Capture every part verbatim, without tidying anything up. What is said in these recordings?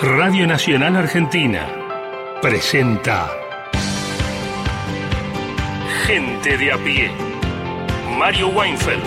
Radio Nacional Argentina presenta Gente de a pie. Mario Weinfeld.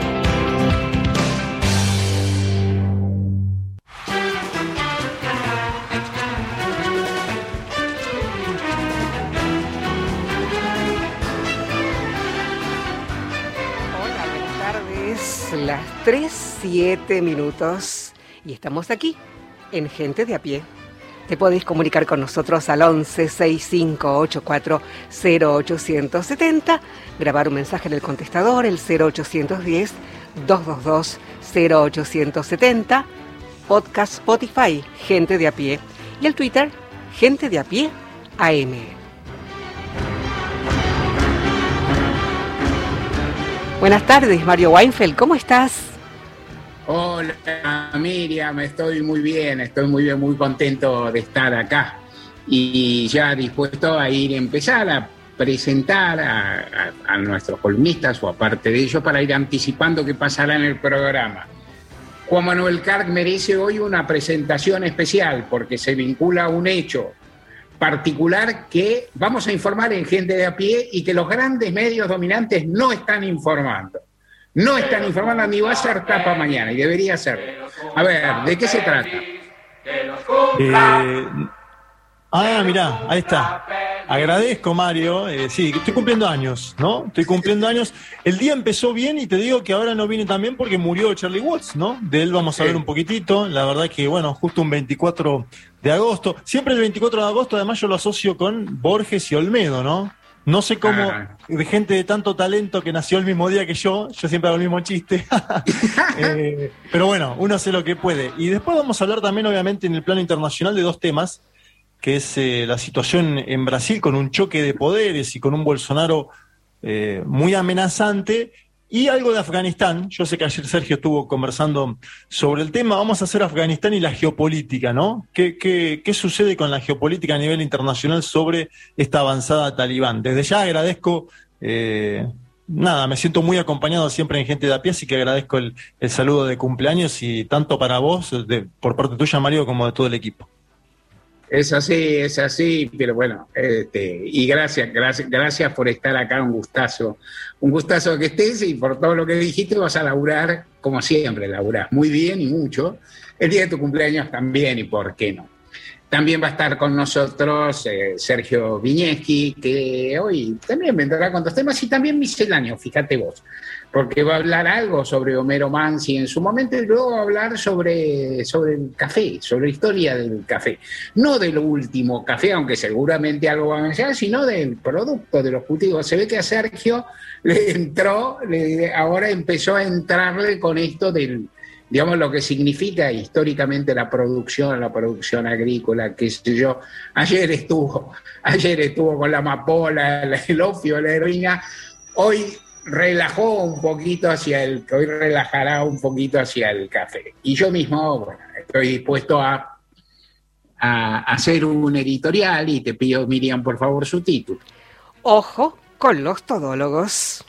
Hola, buenas tardes. Las tres, siete minutos. Y estamos aquí, en Gente de a pie. Te podéis comunicar con nosotros al once sesenta y cinco ochenta y cuatro cero ochocientos setenta, grabar un mensaje en el contestador, el cero ochocientos diez, doscientos veintidós, cero ochocientos setenta, podcast Spotify, Gente de a pie, y el Twitter, Gente de a pie A M. Buenas tardes, Mario Weinfeld, ¿cómo estás? Hola Miriam, estoy muy bien, estoy muy bien, muy contento de estar acá y ya dispuesto a ir a empezar a presentar a, a, a nuestros columnistas o aparte de ellos para ir anticipando qué pasará en el programa. Juan Manuel Carg merece hoy una presentación especial porque se vincula a un hecho particular que vamos a informar en Gente de a pie y que los grandes medios dominantes no están informando. No están informando ni va a ser tapa mañana y debería ser. A ver, ¿de qué se trata? Eh, ah, mirá, ahí está. Agradezco, Mario. Eh, sí, estoy cumpliendo años, ¿no? Estoy cumpliendo años. El día empezó bien y te digo que ahora no viene tan bien porque murió Charlie Watts, ¿no? De él vamos a hablar un poquitito. La verdad que, bueno, justo un veinticuatro de agosto. Siempre el veinticuatro de agosto, además, yo lo asocio con Borges y Olmedo, ¿no? No sé cómo, ah. de gente de tanto talento que nació el mismo día que yo, yo siempre hago el mismo chiste, eh, pero bueno, uno hace lo que puede. Y después vamos a hablar también, obviamente, en el plano internacional de dos temas, que es eh, la situación en Brasil con un choque de poderes y con un Bolsonaro eh, muy amenazante, y algo de Afganistán. Yo sé que ayer Sergio estuvo conversando sobre el tema. Vamos a hacer Afganistán y la geopolítica, ¿no? ¿Qué, qué, qué sucede con la geopolítica a nivel internacional sobre esta avanzada talibán? Desde ya agradezco, eh, nada, me siento muy acompañado siempre en Gente de a pie, así que agradezco el, el saludo de cumpleaños y tanto para vos, de, por parte tuya, Mario, como de todo el equipo. Es así, es así, pero bueno, este, y gracias, gracias, gracias por estar acá, un gustazo, un gustazo que estés y por todo lo que dijiste vas a laburar, como siempre, laburás muy bien y mucho, el día de tu cumpleaños también, y por qué no. También va a estar con nosotros eh, Sergio Viñeski, que hoy también vendrá con dos temas y también misceláneo, fíjate vos, porque va a hablar algo sobre Homero Mansi en su momento y luego va a hablar sobre, sobre el café, sobre la historia del café. No del último café, aunque seguramente algo va a mencionar, sino del producto, de los cultivos. Se ve que a Sergio le entró, le, ahora empezó a entrarle con esto del, digamos, lo que significa históricamente la producción, la producción agrícola, qué sé yo. Ayer estuvo, ayer estuvo con la amapola, el opio, la heroína. Hoy relajó un poquito hacia el, hoy relajará un poquito hacia el café. Y yo mismo, bueno, estoy dispuesto a, a hacer un editorial y te pido, Miriam, por favor, su título. Ojo con los todólogos.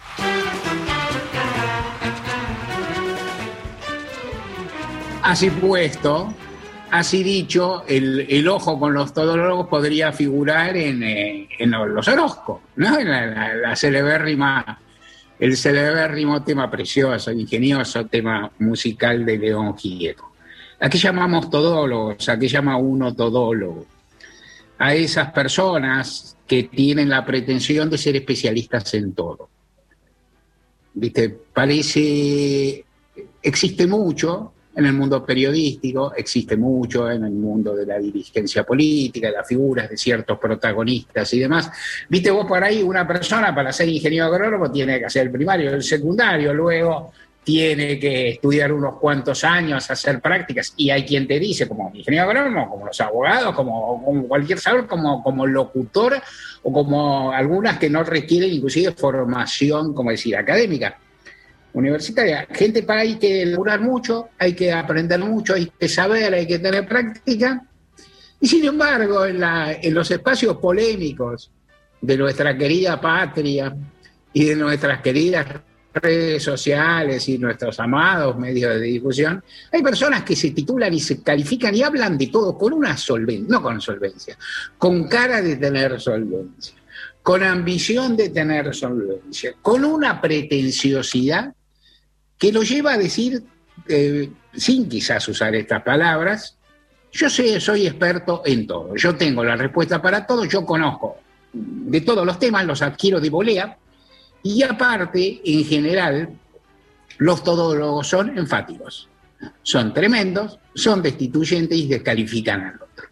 Así puesto, así dicho, el, el ojo con los todólogos podría figurar en, eh, en los Orozco, ¿no? En la, la, la celebérrima, el celebérrimo tema precioso, ingenioso tema musical de León Gieco. ¿A qué llamamos todólogos? ¿A qué llama uno todólogo? A esas personas que tienen la pretensión de ser especialistas en todo. ¿Viste? Parece, existe mucho en el mundo periodístico, existe mucho en el mundo de la dirigencia política, de las figuras de ciertos protagonistas y demás. Viste vos por ahí, una persona para ser ingeniero agrónomo tiene que hacer el primario, el secundario, luego tiene que estudiar unos cuantos años, hacer prácticas, y hay quien te dice, como ingeniero agrónomo, como los abogados, como, como cualquier saber, como, como locutor, o como algunas que no requieren inclusive formación, como decir, académica, universitaria. Gente para hay que laburar mucho, hay que aprender mucho, hay que saber, hay que tener práctica. Y sin embargo, en, la, en los espacios polémicos de nuestra querida patria y de nuestras queridas redes sociales y nuestros amados medios de difusión, hay personas que se titulan y se califican y hablan de todo con una solvencia, no con solvencia, con cara de tener solvencia, con ambición de tener solvencia, con una pretenciosidad que lo lleva a decir, eh, sin quizás usar estas palabras, yo sé, soy experto en todo, yo tengo la respuesta para todo, yo conozco de todos los temas, los adquiero de volea, y aparte, en general, los todólogos son enfáticos, son tremendos, son destituyentes y descalifican al otro.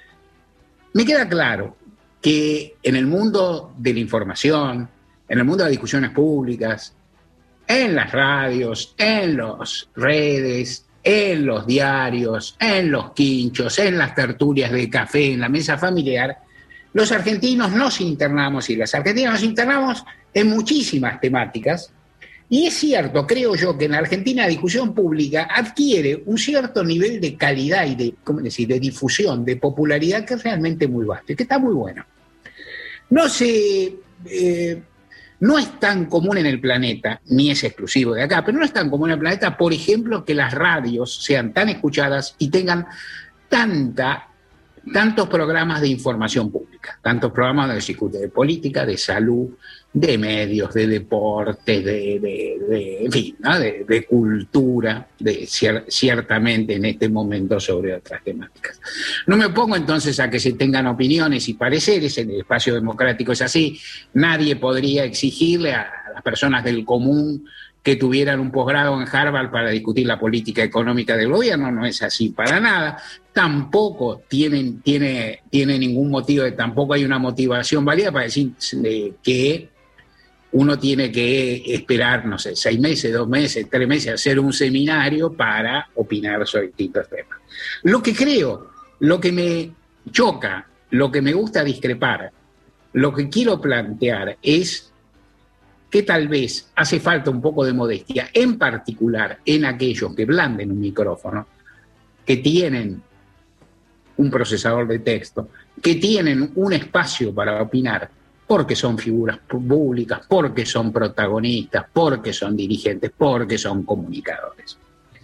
Me queda claro que en el mundo de la información, en el mundo de las discusiones públicas, en las radios, en las redes, en los diarios, en los quinchos, en las tertulias de café, en la mesa familiar, los argentinos nos internamos y las argentinas nos internamos en muchísimas temáticas. Y es cierto, creo yo, que en la Argentina la discusión pública adquiere un cierto nivel de calidad y de, ¿cómo decir?, de difusión, de popularidad que es realmente muy vasto y que está muy bueno. No se, eh, no es tan común en el planeta, ni es exclusivo de acá, pero no es tan común en el planeta, por ejemplo, que las radios sean tan escuchadas y tengan tanta, tantos programas de información pública, tantos programas donde se discute de política, de salud, de medios, de deportes, de, de, de en fin, ¿no? de, de cultura, de cier, ciertamente en este momento sobre otras temáticas. No me opongo entonces a que se tengan opiniones y pareceres, en el espacio democrático es así, nadie podría exigirle a las personas del común que tuvieran un posgrado en Harvard para discutir la política económica del gobierno, no es así para nada, tampoco tienen, tiene, tiene ningún motivo, de, tampoco hay una motivación válida para decir eh, que uno tiene que esperar, no sé, seis meses, dos meses, tres meses, hacer un seminario para opinar sobre distintos temas. Lo que creo, lo que me choca, lo que me gusta discrepar, lo que quiero plantear es que tal vez hace falta un poco de modestia, en particular en aquellos que blanden un micrófono, que tienen un procesador de texto, que tienen un espacio para opinar, porque son figuras públicas, porque son protagonistas, porque son dirigentes, porque son comunicadores.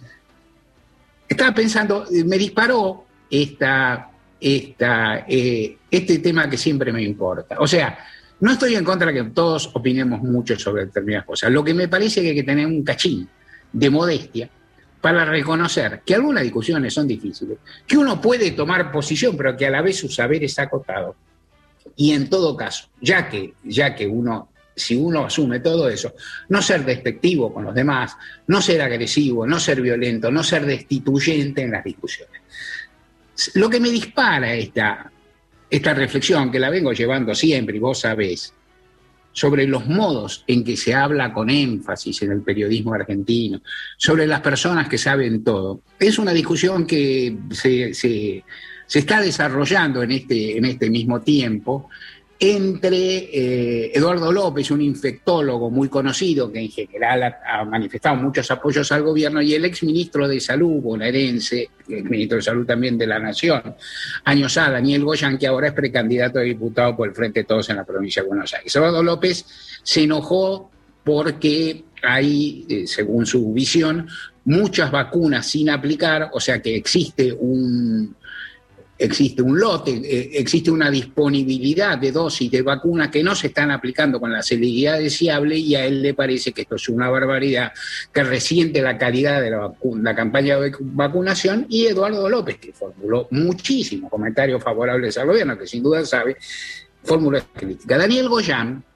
Estaba pensando, me disparó esta, esta, eh, este tema que siempre me importa. O sea, no estoy en contra de que todos opinemos mucho sobre determinadas cosas. Lo que me parece que hay que tener un cachín de modestia para reconocer que algunas discusiones son difíciles, que uno puede tomar posición, pero que a la vez su saber es acotado. Y en todo caso, ya que, ya que uno, si uno asume todo eso, no ser despectivo con los demás, no ser agresivo, no ser violento, no ser destituyente en las discusiones. Lo que me dispara esta, esta reflexión, que la vengo llevando siempre, y vos sabés, sobre los modos en que se habla con énfasis en el periodismo argentino, sobre las personas que saben todo, es una discusión que se... se se está desarrollando en este, en este mismo tiempo entre eh, Eduardo López, un infectólogo muy conocido que en general ha, ha manifestado muchos apoyos al gobierno, y el exministro de Salud bonaerense, el ministro de Salud también de la Nación, años A, Daniel Goyan, que ahora es precandidato a diputado por el Frente de Todos en la provincia de Buenos Aires. Eduardo López se enojó porque hay, eh, según su visión, muchas vacunas sin aplicar, o sea que existe un... Existe un lote, eh, existe una disponibilidad de dosis de vacunas que no se están aplicando con la celeridad deseable, y a él le parece que esto es una barbaridad, que resiente la calidad de la, la campaña de vacunación. Y Eduardo López, que formuló muchísimos comentarios favorables al gobierno, que sin duda sabe, formuló esta crítica. Daniel Goyan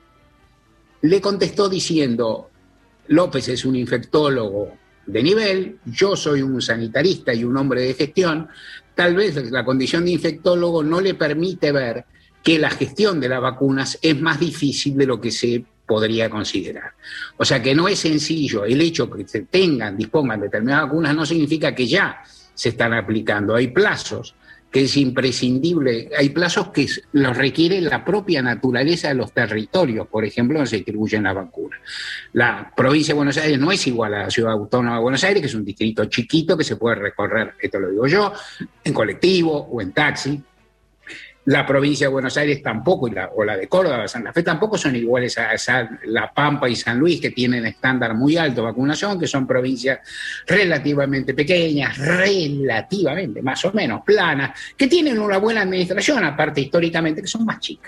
le contestó diciendo: López es un infectólogo de nivel, yo soy un sanitarista y un hombre de gestión. Tal vez la condición de infectólogo no le permite ver que la gestión de las vacunas es más difícil de lo que se podría considerar. O sea que no es sencillo. El hecho que se tengan, dispongan determinadas vacunas no significa que ya se están aplicando. Hay plazos que es imprescindible, hay plazos que los requiere la propia naturaleza de los territorios, por ejemplo, donde se distribuyen las vacunas. La provincia de Buenos Aires no es igual a la ciudad autónoma de Buenos Aires, que es un distrito chiquito que se puede recorrer, esto lo digo yo, en colectivo o en taxi. La provincia de Buenos Aires tampoco, y la, o la de Córdoba, Santa Fe tampoco son iguales a, a La Pampa y San Luis, que tienen estándar muy alto de vacunación, que son provincias relativamente pequeñas, relativamente más o menos planas, que tienen una buena administración, aparte históricamente, que son más chicas.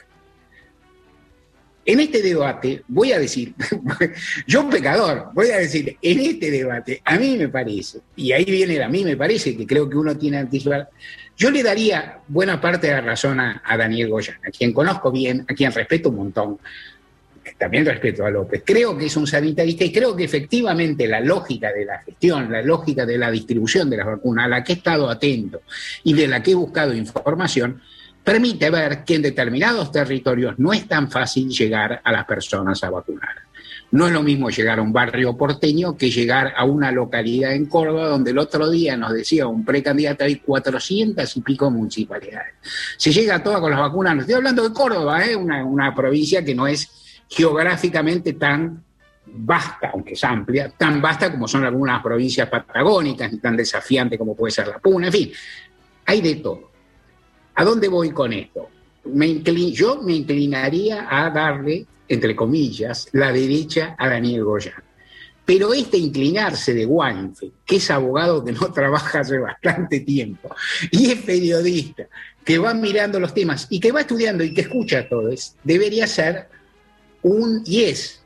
En este debate, voy a decir, yo pecador, voy a decir, en este debate, a mí me parece, y ahí viene a mí me parece, que creo que uno tiene que anticipar, yo le daría buena parte de la razón a, a Daniel Goyan, a quien conozco bien, a quien respeto un montón, también respeto a López. Creo que es un sanitarista y creo que efectivamente la lógica de la gestión, la lógica de la distribución de las vacunas, a la que he estado atento y de la que he buscado información, permite ver que en determinados territorios no es tan fácil llegar a las personas a vacunar. No es lo mismo llegar a un barrio porteño que llegar a una localidad en Córdoba, donde el otro día nos decía un precandidato, hay cuatrocientas y pico municipalidades. Se llega a todas con las vacunas, no estoy hablando de Córdoba, ¿eh? una, una provincia que no es geográficamente tan vasta, aunque es amplia, tan vasta como son algunas provincias patagónicas, ni tan desafiante como puede ser La Puna, en fin, hay de todo. ¿A dónde voy con esto? Me inclin, yo me inclinaría a darle, entre comillas, la derecha a Daniel Goyan. Pero este inclinarse de Weinfeld, que es abogado que no trabaja hace bastante tiempo, y es periodista, que va mirando los temas y que va estudiando y que escucha todo eso, debería ser un y es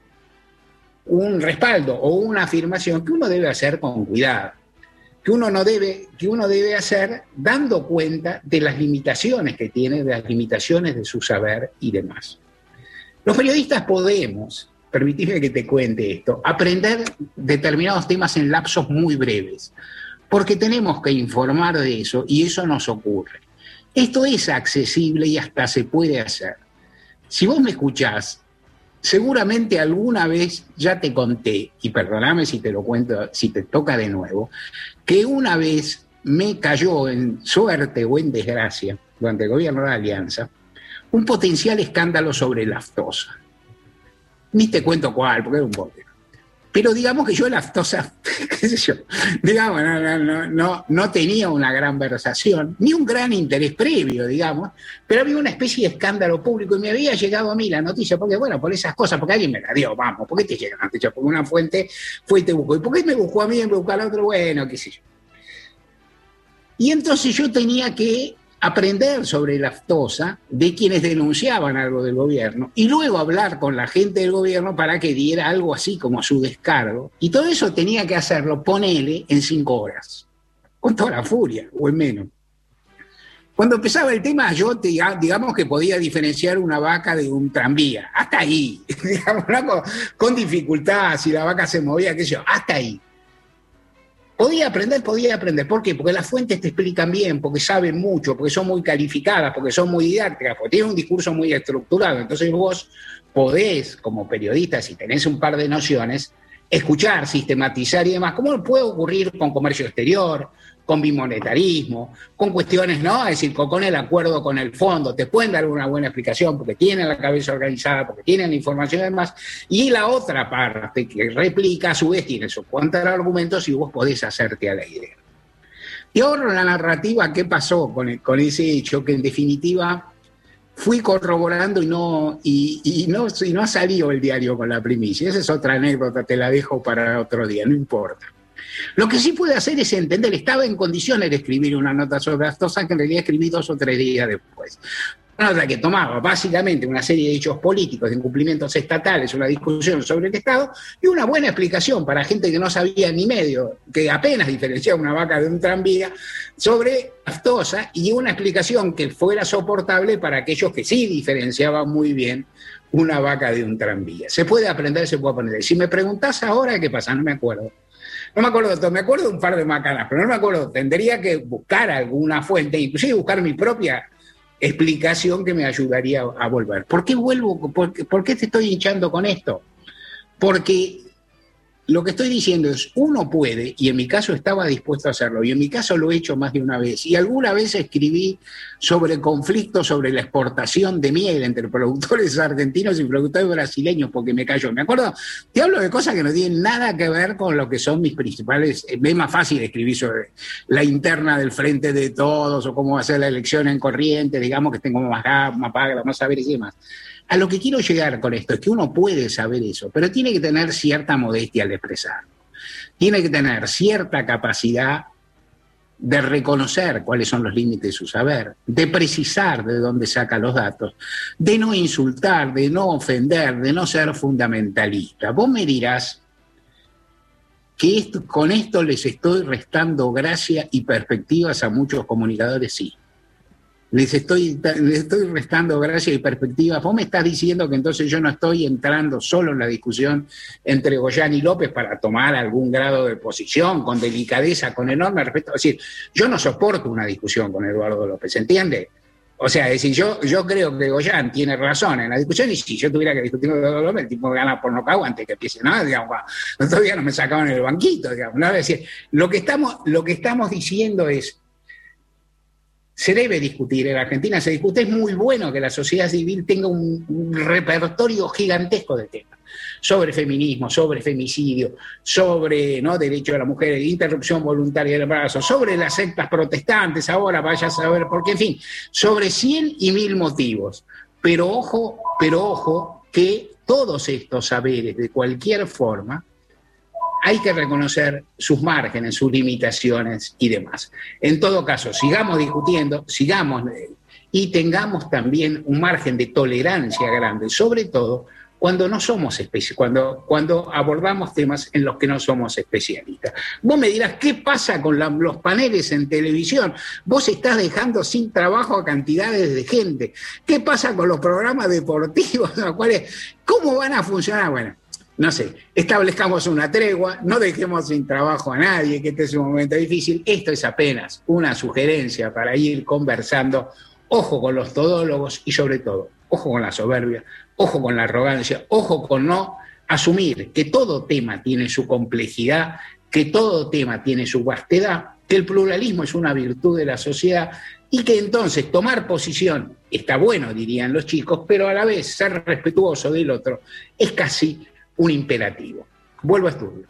un respaldo o una afirmación que uno debe hacer con cuidado. Que uno, no debe, que uno debe hacer dando cuenta de las limitaciones que tiene, de las limitaciones de su saber y demás. Los periodistas podemos, permitidme que te cuente esto, aprender determinados temas en lapsos muy breves, porque tenemos que informar de eso y eso nos ocurre. Esto es accesible y hasta se puede hacer. Si vos me escuchás, seguramente alguna vez ya te conté, y perdóname si te lo cuento, si te toca de nuevo, que una vez me cayó en suerte o en desgracia, durante el gobierno de la Alianza, un potencial escándalo sobre la aftosa. Ni te cuento cuál, porque era un bote. Pero digamos que yo la aftosa, qué sé yo, digamos, no, no, no, no tenía una gran versación, ni un gran interés previo, digamos, pero había una especie de escándalo público y me había llegado a mí la noticia, porque bueno, por esas cosas, porque alguien me la dio, vamos, ¿por qué te llega la noticia? Porque una fuente fue y te buscó. ¿Y por qué me buscó a mí y me buscó al otro? Bueno, qué sé yo. Y entonces yo tenía que aprender sobre la aftosa de quienes denunciaban algo del gobierno y luego hablar con la gente del gobierno para que diera algo así como su descargo. Y todo eso tenía que hacerlo, ponele, en cinco horas, con toda la furia, o en menos. Cuando empezaba el tema, yo te, digamos que podía diferenciar una vaca de un tranvía, hasta ahí, digamos, ¿no? con, con dificultad, si la vaca se movía, qué sé yo, hasta ahí. Podía aprender, podía aprender. ¿Por qué? Porque las fuentes te explican bien, porque saben mucho, porque son muy calificadas, porque son muy didácticas, porque tienen un discurso muy estructurado. Entonces vos podés, como periodista, si tenés un par de nociones, escuchar, sistematizar y demás. ¿Cómo puede ocurrir con comercio exterior, con bimonetarismo, con cuestiones, ¿no? Es decir, con, con el acuerdo con el fondo, te pueden dar una buena explicación porque tienen la cabeza organizada, porque tienen la información y demás. Y la otra parte que replica, a su vez, tiene sus contraargumentos y vos podés hacerte a la idea. Y ahora la narrativa, ¿qué pasó con, el, con ese hecho? Que en definitiva fui corroborando y no, y, y, no, y no ha salido el diario con la primicia. Esa es otra anécdota, te la dejo para otro día, no importa. Lo que sí puede hacer es entender, estaba en condiciones de escribir una nota sobre aftosa que en realidad escribí dos o tres días después. Una nota que tomaba básicamente una serie de hechos políticos, de incumplimientos estatales, una discusión sobre el Estado y una buena explicación para gente que no sabía ni medio, que apenas diferenciaba una vaca de un tranvía, sobre aftosa, y una explicación que fuera soportable para aquellos que sí diferenciaban muy bien una vaca de un tranvía. Se puede aprender, se puede aprender. Si me preguntás ahora, ¿qué pasa? No me acuerdo. No me acuerdo de todo, me acuerdo de un par de macanas, pero no me acuerdo, tendría que buscar alguna fuente, inclusive buscar mi propia explicación que me ayudaría a volver. ¿Por qué vuelvo? ¿Por qué, por qué te estoy hinchando con esto? Porque lo que estoy diciendo es, uno puede, y en mi caso estaba dispuesto a hacerlo, y en mi caso lo he hecho más de una vez, y alguna vez escribí sobre conflictos sobre la exportación de miel entre productores argentinos y productores brasileños, porque me cayó. Me acuerdo, te hablo de cosas que no tienen nada que ver con lo que son mis principales. Es más fácil escribir sobre la interna del Frente de Todos, o cómo va a ser la elección en Corrientes, digamos, que tengo más más paga, más saberes y demás. A lo que quiero llegar con esto es que uno puede saber eso, pero tiene que tener cierta modestia al expresarlo. Tiene que tener cierta capacidad de reconocer cuáles son los límites de su saber, de precisar de dónde saca los datos, de no insultar, de no ofender, de no ser fundamentalista. Vos me dirás que esto, con esto les estoy restando gracia y perspectivas a muchos comunicadores, sí. Les estoy, les estoy restando gracia y perspectiva. Vos me estás diciendo que entonces yo no estoy entrando solo en la discusión entre Goyán y López para tomar algún grado de posición, con delicadeza, con enorme respeto. Es decir, yo no soporto una discusión con Eduardo López, ¿entiende? O sea, es decir, yo, yo creo que Goyán tiene razón en la discusión, y si yo tuviera que discutir con Eduardo López, el tipo gana por nocaut antes que empiece nada, digamos, todavía no me sacaban en el banquito, digamos, ¿no? Es decir, lo que estamos, lo que estamos diciendo es, se debe discutir, en Argentina se discute, es muy bueno que la sociedad civil tenga un, un repertorio gigantesco de temas, sobre feminismo, sobre femicidio, sobre, ¿no?, derecho de la mujer, interrupción voluntaria del embarazo, sobre las sectas protestantes, ahora vaya a saber por qué, en fin, sobre cien y mil motivos. Pero ojo, pero ojo, que todos estos saberes, de cualquier forma, hay que reconocer sus márgenes, sus limitaciones y demás. En todo caso, sigamos discutiendo, sigamos y tengamos también un margen de tolerancia grande, sobre todo cuando no somos especies, cuando, cuando abordamos temas en los que no somos especialistas. Vos me dirás, ¿qué pasa con la, los paneles en televisión? Vos estás dejando sin trabajo a cantidades de gente. ¿Qué pasa con los programas deportivos? Los cuales, ¿cómo van a funcionar? Bueno, no sé, establezcamos una tregua, no dejemos sin trabajo a nadie, que este es un momento difícil. Esto es apenas una sugerencia para ir conversando. Ojo con los todólogos y, sobre todo, ojo con la soberbia, ojo con la arrogancia, ojo con no asumir que todo tema tiene su complejidad, que todo tema tiene su vastedad, que el pluralismo es una virtud de la sociedad y que entonces tomar posición está bueno, dirían los chicos, pero a la vez ser respetuoso del otro es casi un imperativo. Vuelvo a estudio.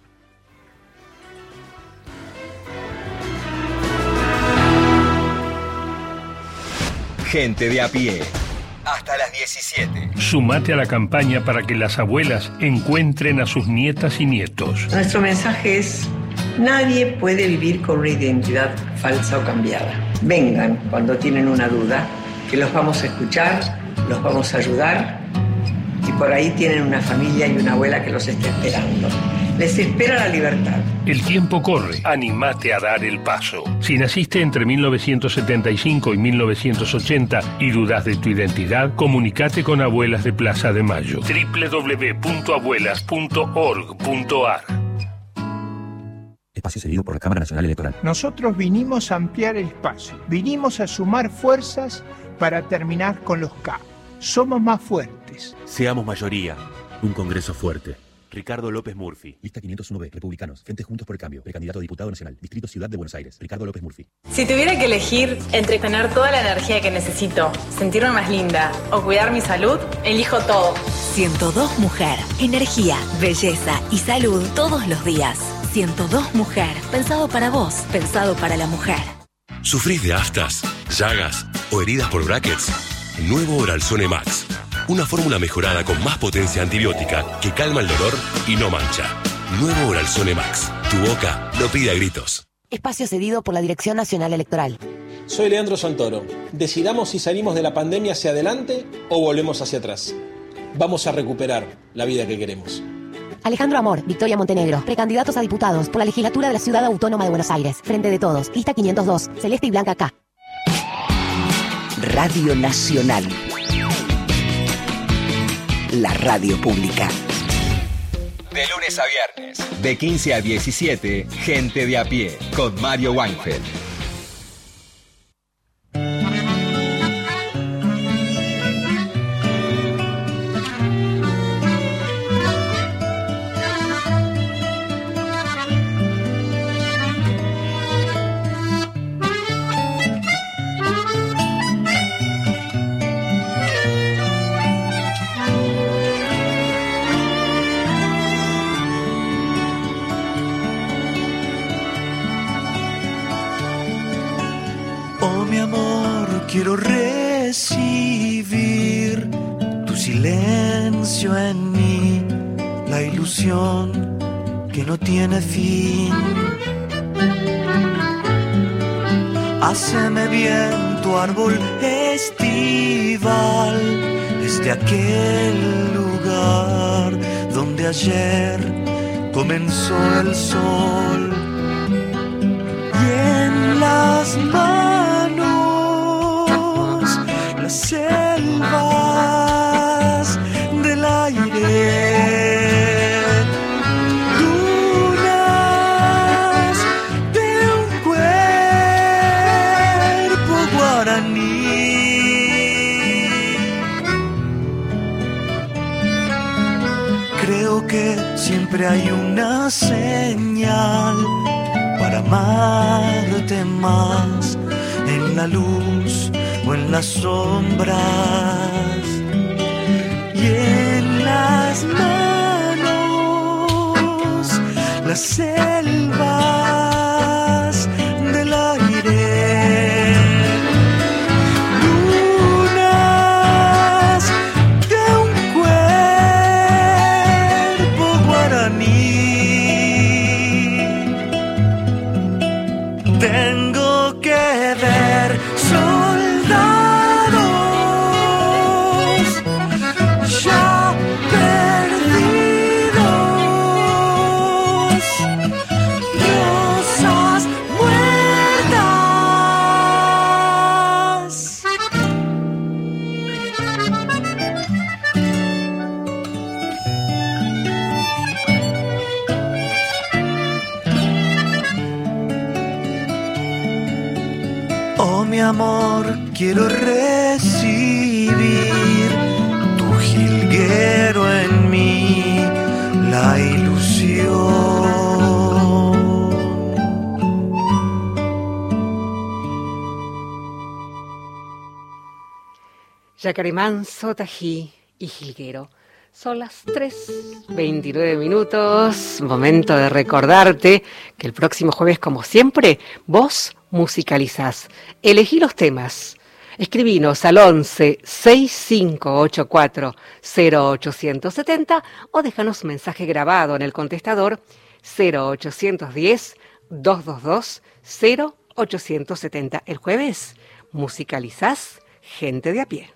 Gente de a pie. Hasta las diecisiete. Sumate a la campaña para que las abuelas encuentren a sus nietas y nietos. Nuestro mensaje es: nadie puede vivir con una identidad falsa o cambiada. Vengan cuando tienen una duda, que los vamos a escuchar, los vamos a ayudar, y por ahí tienen una familia y una abuela que los está esperando. Les espera la libertad. El tiempo corre. Animate a dar el paso. Si naciste entre mil novecientos setenta y cinco y mil novecientos ochenta y dudas de tu identidad, comunicate con Abuelas de Plaza de Mayo. doble u doble u doble u punto abuelas punto org punto a r. Espacio cedido por la Cámara Nacional Electoral. Nosotros vinimos a ampliar el espacio. Vinimos a sumar fuerzas para terminar con los caos. Somos más fuertes. Seamos mayoría. Un Congreso fuerte. Ricardo López Murphy. Lista quinientos uno B, Republicanos. Frente Juntos por el Cambio. Precandidato a diputado nacional. Distrito Ciudad de Buenos Aires. Ricardo López Murphy. Si tuviera que elegir entre tener toda la energía que necesito, sentirme más linda o cuidar mi salud, elijo todo. ciento dos Mujer. Energía, belleza y salud todos los días. ciento dos Mujer. Pensado para vos. Pensado para la mujer. ¿Sufrís de aftas, llagas o heridas por brackets? Nuevo Oralzone Max. Una fórmula mejorada con más potencia antibiótica que calma el dolor y no mancha. Nuevo Oralzone Max. Tu boca lo pide a gritos. Espacio cedido por la Dirección Nacional Electoral. Soy Leandro Santoro. Decidamos si salimos de la pandemia hacia adelante o volvemos hacia atrás. Vamos a recuperar la vida que queremos. Alejandro Amor, Victoria Montenegro, precandidatos a diputados por la legislatura de la Ciudad Autónoma de Buenos Aires. Frente de Todos, lista quinientos dos, Celeste y Blanca K. Radio Nacional. La radio pública. De lunes a viernes, de quince a diecisiete, Gente de a pie, con Mario Weinfeld. mi amor, quiero recibir tu silencio en mí, la ilusión que no tiene fin. Háceme bien tu árbol estival, desde aquel lugar donde ayer comenzó el sol. Y en las manos las selvas del aire, dunas de un cuerpo guaraní. Creo que siempre hay una señal para amarte más, en la luz o en las sombras, y en las manos las selvas del aire, lunas de un cuerpo guaraní. Tengo que ver soldados ya perdidos, rosas muertas. Oh, mi amor, quiero recibir tu jilguero en mí, la ilusión. Yacaremán, Sotají y Jilguero. Son las tres veintinueve minutos. Momento de recordarte que el próximo jueves, como siempre, vos musicalizás. Elegí los temas. Escribinos al once sesenta y cinco ochenta y cuatro cero ochocientos setenta o déjanos mensaje grabado en el contestador cero ochocientos diez doscientos veintidós cero ochocientos setenta. El jueves musicalizás Gente de a Pie.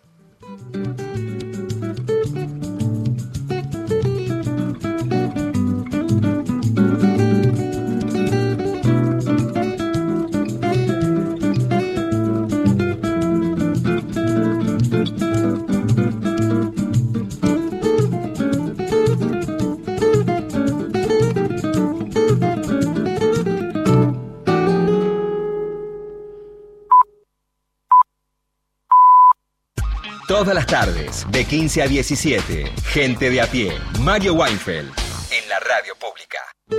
Todas las tardes, de quince a diecisiete, Gente de a Pie, Mario Weinfeld, en la radio pública.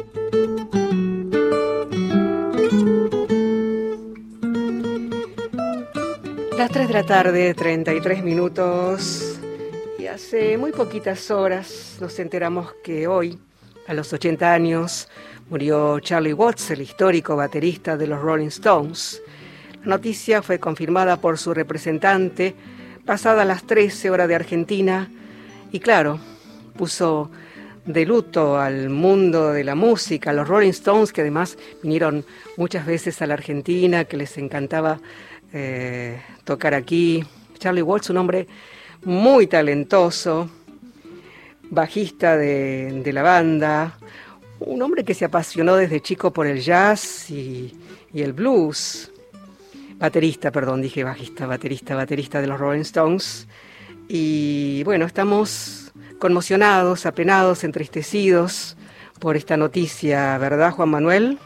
Las tres de la tarde, treinta y tres minutos, y hace muy poquitas horas nos enteramos que hoy, a los ochenta años, murió Charlie Watts, el histórico baterista de los Rolling Stones. La noticia fue confirmada por su representante pasadas las trece horas de Argentina, y claro, puso de luto al mundo de la música, a los Rolling Stones, que además vinieron muchas veces a la Argentina, que les encantaba eh, tocar aquí. Charlie Watts, un hombre muy talentoso, bajista de, de la banda, un hombre que se apasionó desde chico por el jazz y, y el blues. Baterista, perdón, dije bajista, baterista, baterista de los Rolling Stones. Y bueno, estamos conmocionados, apenados, entristecidos por esta noticia, ¿verdad, Juan Manuel?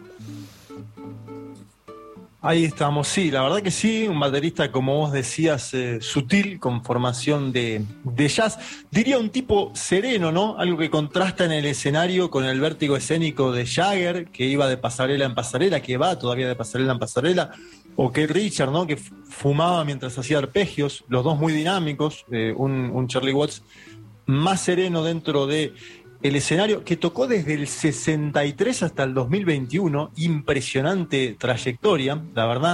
Ahí estamos, sí, la verdad que sí, un baterista, como vos decías, eh, sutil, con formación de, de jazz. Diría un tipo sereno, ¿no? Algo que contrasta en el escenario con el vértigo escénico de Jagger, que iba de pasarela en pasarela, que va todavía de pasarela en pasarela, o Keith Richards, ¿no? Que fumaba mientras hacía arpegios, los dos muy dinámicos, eh, un, un Charlie Watts más sereno dentro de el escenario, que tocó desde el sesenta y tres hasta el dos mil veintiuno, impresionante trayectoria, la verdad,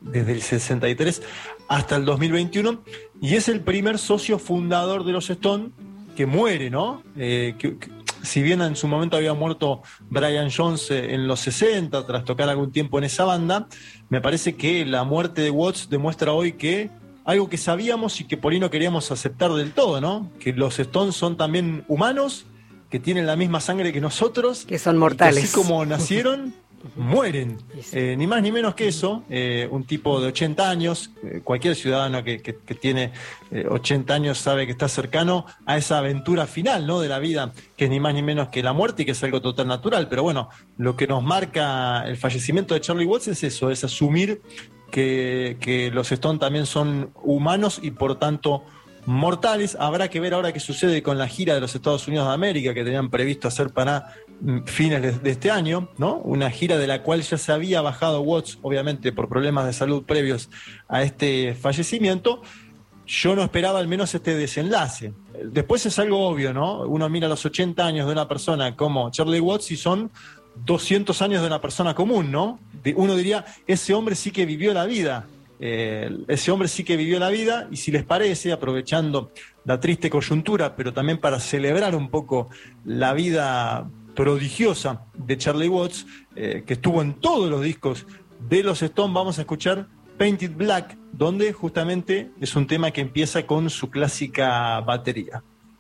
desde el sesenta y tres hasta el dos mil veintiuno, y es el primer socio fundador de los Stones que muere, ¿no? Eh, que, que, si bien en su momento había muerto Brian Jones en los sesenta, tras tocar algún tiempo en esa banda, me parece que la muerte de Watts demuestra hoy que algo que sabíamos y que por ahí no queríamos aceptar del todo, ¿no? Que los Stones son también humanos, que tienen la misma sangre que nosotros, que son mortales, que así como nacieron, mueren. Eh, ni más ni menos que eso. Eh, un tipo de ochenta años, eh, cualquier ciudadano que, que, que tiene eh, ochenta años sabe que está cercano a esa aventura final, ¿no?, de la vida, que es ni más ni menos que la muerte y que es algo total natural. Pero bueno, lo que nos marca el fallecimiento de Charlie Watts es eso, es asumir que, que los Stones también son humanos y por tanto mortales. Habrá que ver ahora qué sucede con la gira de los Estados Unidos de América que tenían previsto hacer para fines de, de este año, ¿no? Una gira de la cual ya se había bajado Watts, obviamente por problemas de salud previos a este fallecimiento. Yo no esperaba al menos este desenlace. Después es algo obvio, ¿no? Uno mira los ochenta años de una persona como Charlie Watts y son doscientos años de una persona común, ¿no? Uno diría, ese hombre sí que vivió la vida. Eh, ese hombre sí que vivió la vida, y si les parece, aprovechando la triste coyuntura, pero también para celebrar un poco la vida prodigiosa de Charlie Watts, eh, que estuvo en todos los discos de los Stones, vamos a escuchar Painted Black, donde justamente es un tema que empieza con su clásica batería.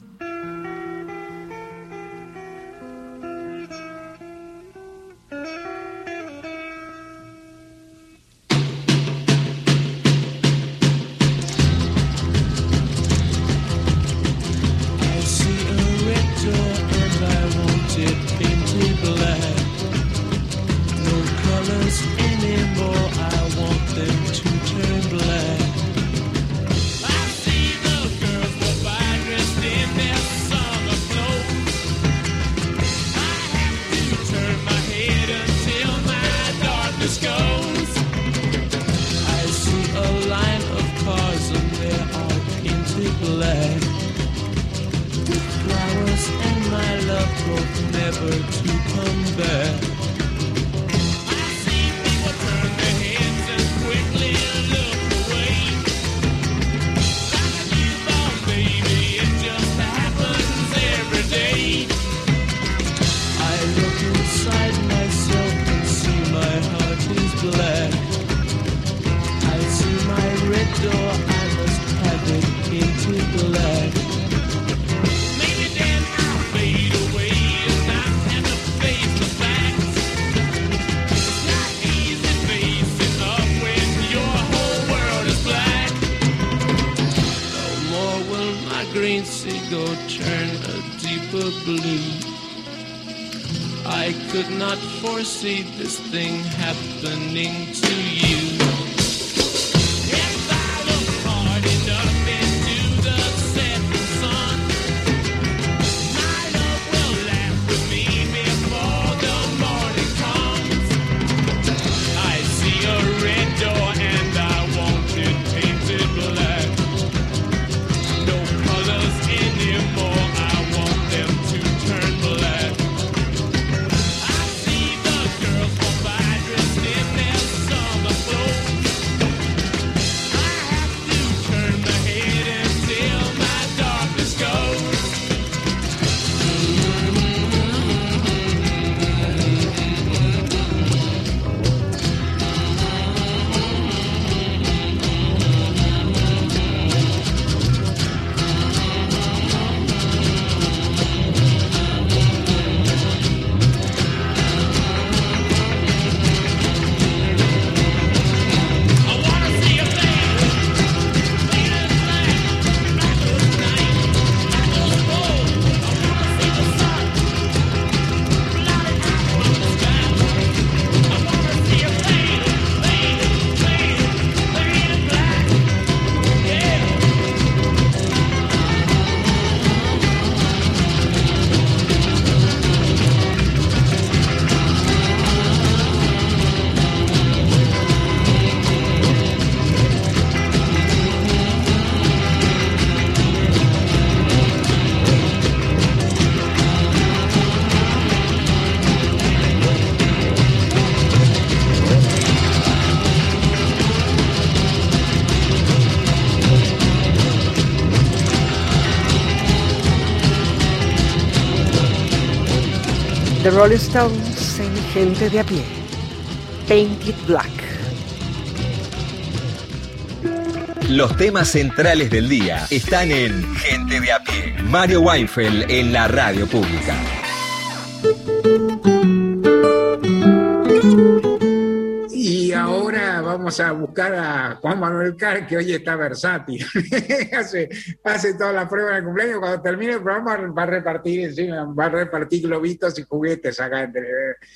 See this thing happening to you. If I look hard enough into the setting sun, my love will laugh with me before the morning comes. I see a red door and I want it painted black. No colors anymore, I want them to turn black. Girls go by dressed in their summer clothes. The Rolling Stones en Gente de a Pie. Painted Black. Los temas centrales del día están en Gente de a Pie. Mario Weinfeld en la radio pública. Y ahora vamos a buscar a Juan Manuel Carr, que hoy está versátil. hace, hace toda la prueba de cumpleaños. Cuando termine el programa va a repartir encima, va a repartir globitos y juguetes acá entre.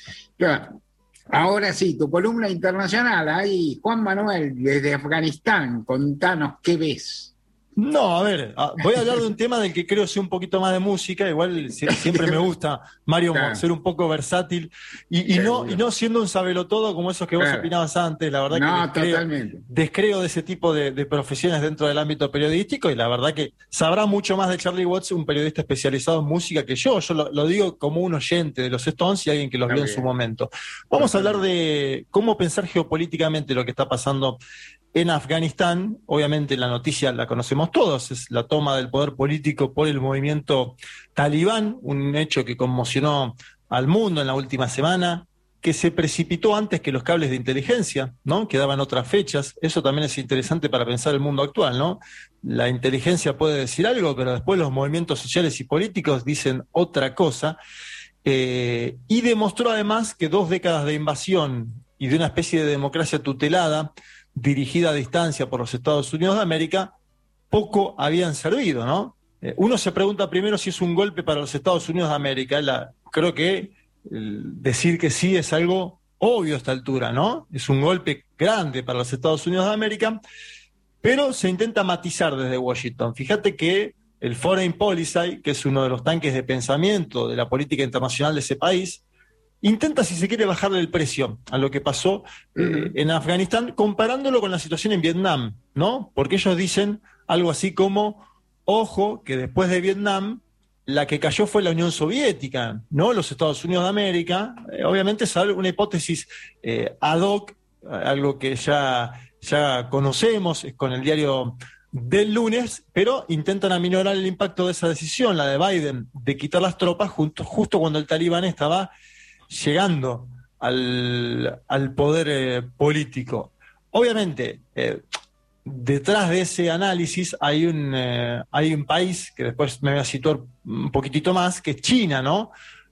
Ahora sí, tu columna internacional. Ahí, Juan Manuel, desde Afganistán, contanos qué ves. No, a ver, voy a hablar de un tema del que creo sea un poquito más de música. Igual siempre me gusta, Mario, claro, ser un poco versátil y, y, no, y no siendo un sabelotodo como esos que vos claro. opinabas antes. La verdad no, que descreo, descreo de ese tipo de, de profesiones dentro del ámbito periodístico, y la verdad que sabrá mucho más de Charlie Watts, un periodista especializado en música, que yo. Yo lo, lo digo como un oyente de los Stones y alguien que los vio en su momento. Vamos a hablar de cómo pensar geopolíticamente lo que está pasando en Afganistán. Obviamente la noticia la conocemos todos, es la toma del poder político por el movimiento talibán, un hecho que conmocionó al mundo en la última semana, que se precipitó antes que los cables de inteligencia, ¿no? Que daban otras fechas. Eso también es interesante para pensar el mundo actual, ¿no? La inteligencia puede decir algo, pero después los movimientos sociales y políticos dicen otra cosa. Eh, y demostró además que dos décadas de invasión y de una especie de democracia tutelada, dirigida a distancia por los Estados Unidos de América, poco habían servido, ¿no? Eh, uno se pregunta primero si es un golpe para los Estados Unidos de América. La, creo que el decir que sí es algo obvio a esta altura, ¿no? Es un golpe grande para los Estados Unidos de América, pero se intenta matizar desde Washington. Fíjate que el Foreign Policy, que es uno de los tanques de pensamiento de la política internacional de ese país, intenta, si se quiere, bajarle el precio a lo que pasó eh, en Afganistán, comparándolo con la situación en Vietnam, ¿no? Porque ellos dicen algo así como, ojo, que después de Vietnam, la que cayó fue la Unión Soviética, ¿no? Los Estados Unidos de América. Eh, obviamente es una hipótesis eh, ad hoc, algo que ya, ya conocemos, es con el diario del lunes, pero intentan aminorar el impacto de esa decisión, la de Biden, de quitar las tropas justo, justo cuando el talibán estaba llegando al, al poder eh, político. Obviamente, eh, detrás de ese análisis hay un, eh, hay un país que después me voy a situar un poquitito más, que es China, ¿no?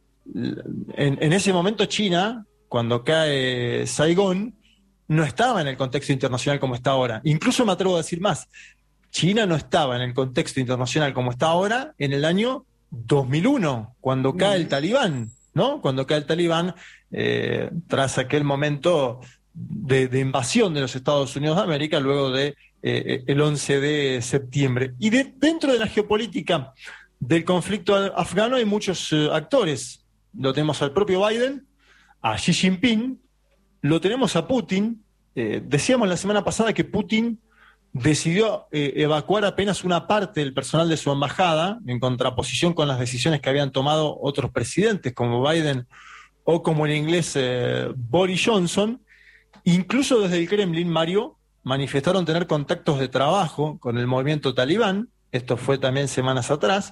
En, en ese momento China, cuando cae Saigón, no estaba en el contexto internacional como está ahora. Incluso me atrevo a decir más, China no estaba en el contexto internacional como está ahora en el año dos mil uno, cuando cae el talibán, ¿no? Cuando cae el talibán, eh, tras aquel momento de, de invasión de los Estados Unidos de América, luego de eh, el once de septiembre. Y de, dentro de la geopolítica del conflicto afgano hay muchos eh, actores. Lo tenemos al propio Biden, a Xi Jinping, lo tenemos a Putin. Eh, decíamos la semana pasada que Putin decidió eh, evacuar apenas una parte del personal de su embajada, en contraposición con las decisiones que habían tomado otros presidentes, como Biden o como el inglés eh, Boris Johnson. Incluso desde el Kremlin, Mario, manifestaron tener contactos de trabajo con el movimiento talibán. Esto fue también semanas atrás.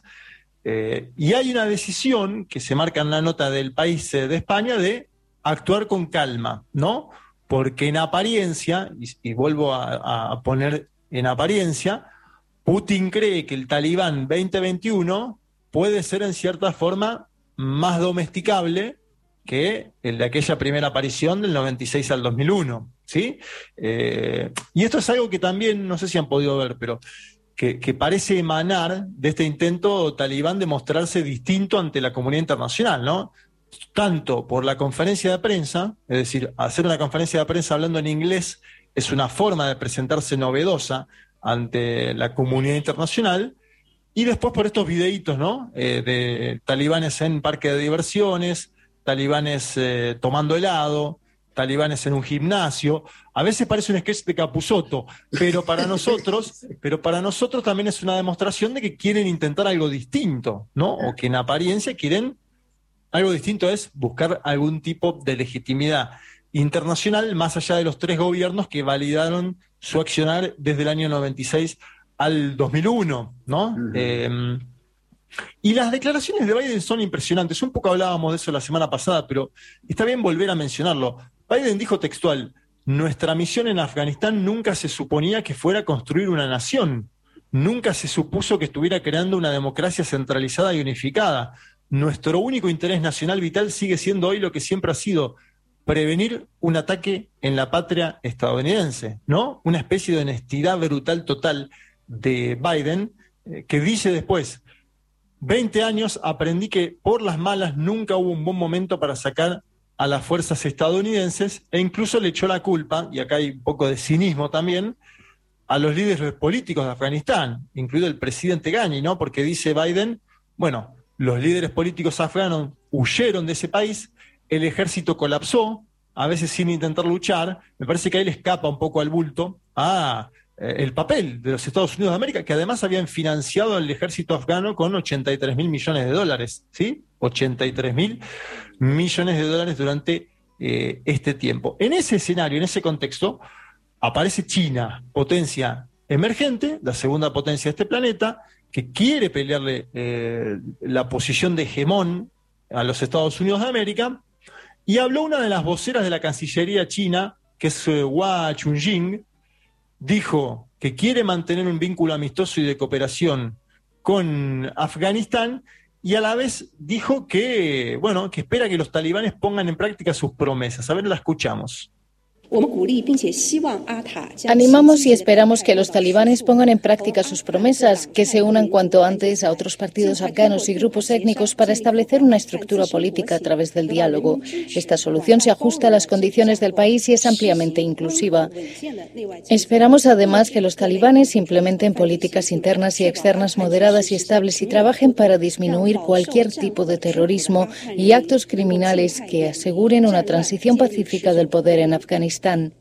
Eh, y hay una decisión que se marca en la nota del País eh, de España de actuar con calma, ¿no? Porque en apariencia, y, y vuelvo a, a poner en apariencia, Putin cree que el Talibán veinte veintiuno puede ser en cierta forma más domesticable que el de aquella primera aparición del noventa y seis al dos mil uno, ¿sí? Eh, y esto es algo que también, no sé si han podido ver, pero que, que parece emanar de este intento talibán de mostrarse distinto ante la comunidad internacional, ¿no? Tanto por la conferencia de prensa, es decir, hacer una conferencia de prensa hablando en inglés es una forma de presentarse novedosa ante la comunidad internacional, y después por estos videitos, ¿no? Eh, de talibanes en parque de diversiones, talibanes eh, tomando helado, talibanes en un gimnasio. A veces parece un sketch de Capusotto, pero para nosotros, pero para nosotros también es una demostración de que quieren intentar algo distinto, ¿no? O que en apariencia quieren algo distinto, es buscar algún tipo de legitimidad internacional más allá de los tres gobiernos que validaron su accionar desde el año noventa y seis al dos mil uno, ¿no? Uh-huh. Eh, Y las declaraciones de Biden son impresionantes. Un poco hablábamos de eso la semana pasada, pero está bien volver a mencionarlo. Biden dijo textual: nuestra misión en Afganistán nunca se suponía que fuera construir una nación. Nunca se supuso que estuviera creando una democracia centralizada y unificada. Nuestro único interés nacional vital sigue siendo hoy lo que siempre ha sido: prevenir un ataque en la patria estadounidense, ¿no? Una especie de honestidad brutal total de Biden, eh, que dice después: veinte años aprendí que por las malas nunca hubo un buen momento para sacar a las fuerzas estadounidenses, e incluso le echó la culpa, y acá hay un poco de cinismo también, a los líderes políticos de Afganistán, incluido el presidente Ghani, ¿no? Porque dice Biden, bueno, los líderes políticos afganos huyeron de ese país, el ejército colapsó, a veces sin intentar luchar. Me parece que ahí le escapa un poco al bulto a eh, el papel de los Estados Unidos de América, que además habían financiado al ejército afgano con ochenta y tres mil millones de dólares, ¿sí? ochenta y tres mil millones de dólares durante eh, este tiempo. En ese escenario, en ese contexto, aparece China, potencia emergente, la segunda potencia de este planeta, que quiere pelearle eh, la posición de hegemón a los Estados Unidos de América, y habló una de las voceras de la Cancillería china, que es eh, Hua Chunying, dijo que quiere mantener un vínculo amistoso y de cooperación con Afganistán, y a la vez dijo que, bueno, que espera que los talibanes pongan en práctica sus promesas. A ver, la escuchamos. Animamos y esperamos que los talibanes pongan en práctica sus promesas, que se unan cuanto antes a otros partidos afganos y grupos étnicos para establecer una estructura política a través del diálogo. Esta solución se ajusta a las condiciones del país y es ampliamente inclusiva. Esperamos además que los talibanes implementen políticas internas y externas moderadas y estables y trabajen para disminuir cualquier tipo de terrorismo y actos criminales que aseguren una transición pacífica del poder en Afganistán.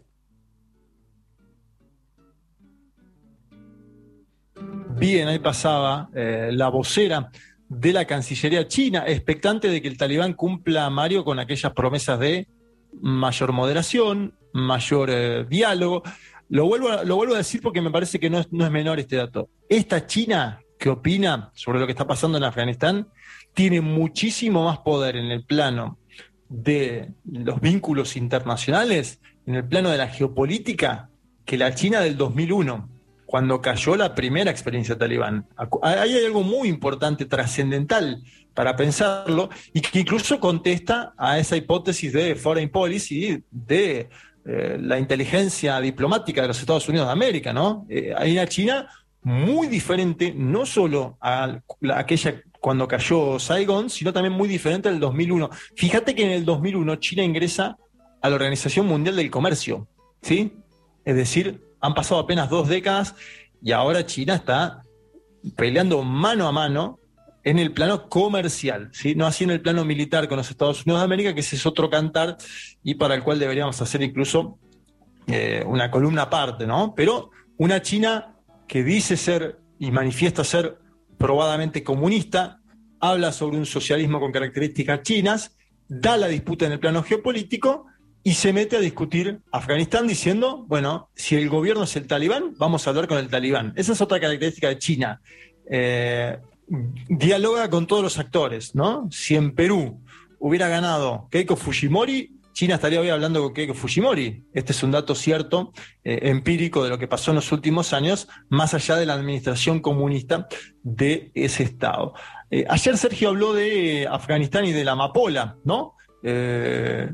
Bien, ahí pasaba eh, la vocera de la Cancillería china, expectante de que el talibán cumpla, Mario, con aquellas promesas de mayor moderación, mayor eh, diálogo. Lo vuelvo, a, lo vuelvo a decir porque me parece que no es, no es menor este dato. Esta China que opina sobre lo que está pasando en Afganistán tiene muchísimo más poder en el plano de los vínculos internacionales, en el plano de la geopolítica, que la China del dos mil uno, cuando cayó la primera experiencia talibán. Ahí hay algo muy importante, trascendental, para pensarlo, y que incluso contesta a esa hipótesis de foreign policy, de eh, la inteligencia diplomática de los Estados Unidos de América, ¿no? Eh, hay una China muy diferente, no solo a la, aquella cuando cayó Saigón, sino también muy diferente al dos mil uno. Fíjate que en el dos mil uno China ingresa a la Organización Mundial del Comercio, ¿sí? Es decir, han pasado apenas dos décadas y ahora China está peleando mano a mano en el plano comercial, ¿sí? No así en el plano militar con los Estados Unidos de América, que ese es otro cantar y para el cual deberíamos hacer incluso eh, una columna aparte, ¿no? Pero una China que dice ser y manifiesta ser probadamente comunista, habla sobre un socialismo con características chinas, da la disputa en el plano geopolítico y se mete a discutir Afganistán diciendo, bueno, si el gobierno es el talibán, vamos a hablar con el talibán. Esa es otra característica de China. Eh, dialoga con todos los actores, ¿no? Si en Perú hubiera ganado Keiko Fujimori, China estaría hoy hablando con Keiko Fujimori. Este es un dato cierto, eh, empírico de lo que pasó en los últimos años, más allá de la administración comunista de ese Estado. Eh, ayer Sergio habló de Afganistán y de la amapola, ¿no? Eh,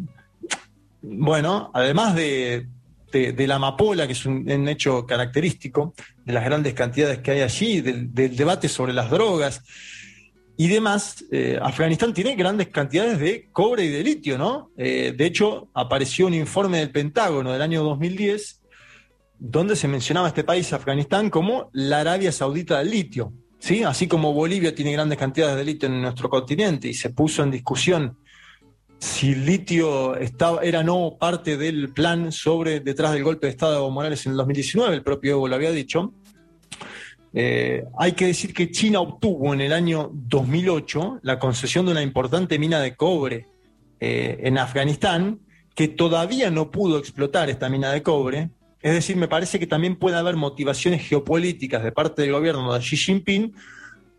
bueno, además de, de, de la amapola, que es un, un hecho característico de las grandes cantidades que hay allí, del, del debate sobre las drogas y demás, eh, Afganistán tiene grandes cantidades de cobre y de litio, ¿no? Eh, de hecho, apareció un informe del Pentágono del año dos mil diez donde se mencionaba a este país, Afganistán, como la Arabia Saudita del litio, ¿sí? Así como Bolivia tiene grandes cantidades de litio en nuestro continente y se puso en discusión si el litio estaba, era no parte del plan sobre detrás del golpe de Estado de Evo Morales en el dos mil diecinueve, el propio Evo lo había dicho. Eh, hay que decir que China obtuvo en el año dos mil ocho la concesión de una importante mina de cobre eh, en Afganistán, que todavía no pudo explotar esta mina de cobre. Es decir, me parece que también puede haber motivaciones geopolíticas de parte del gobierno de Xi Jinping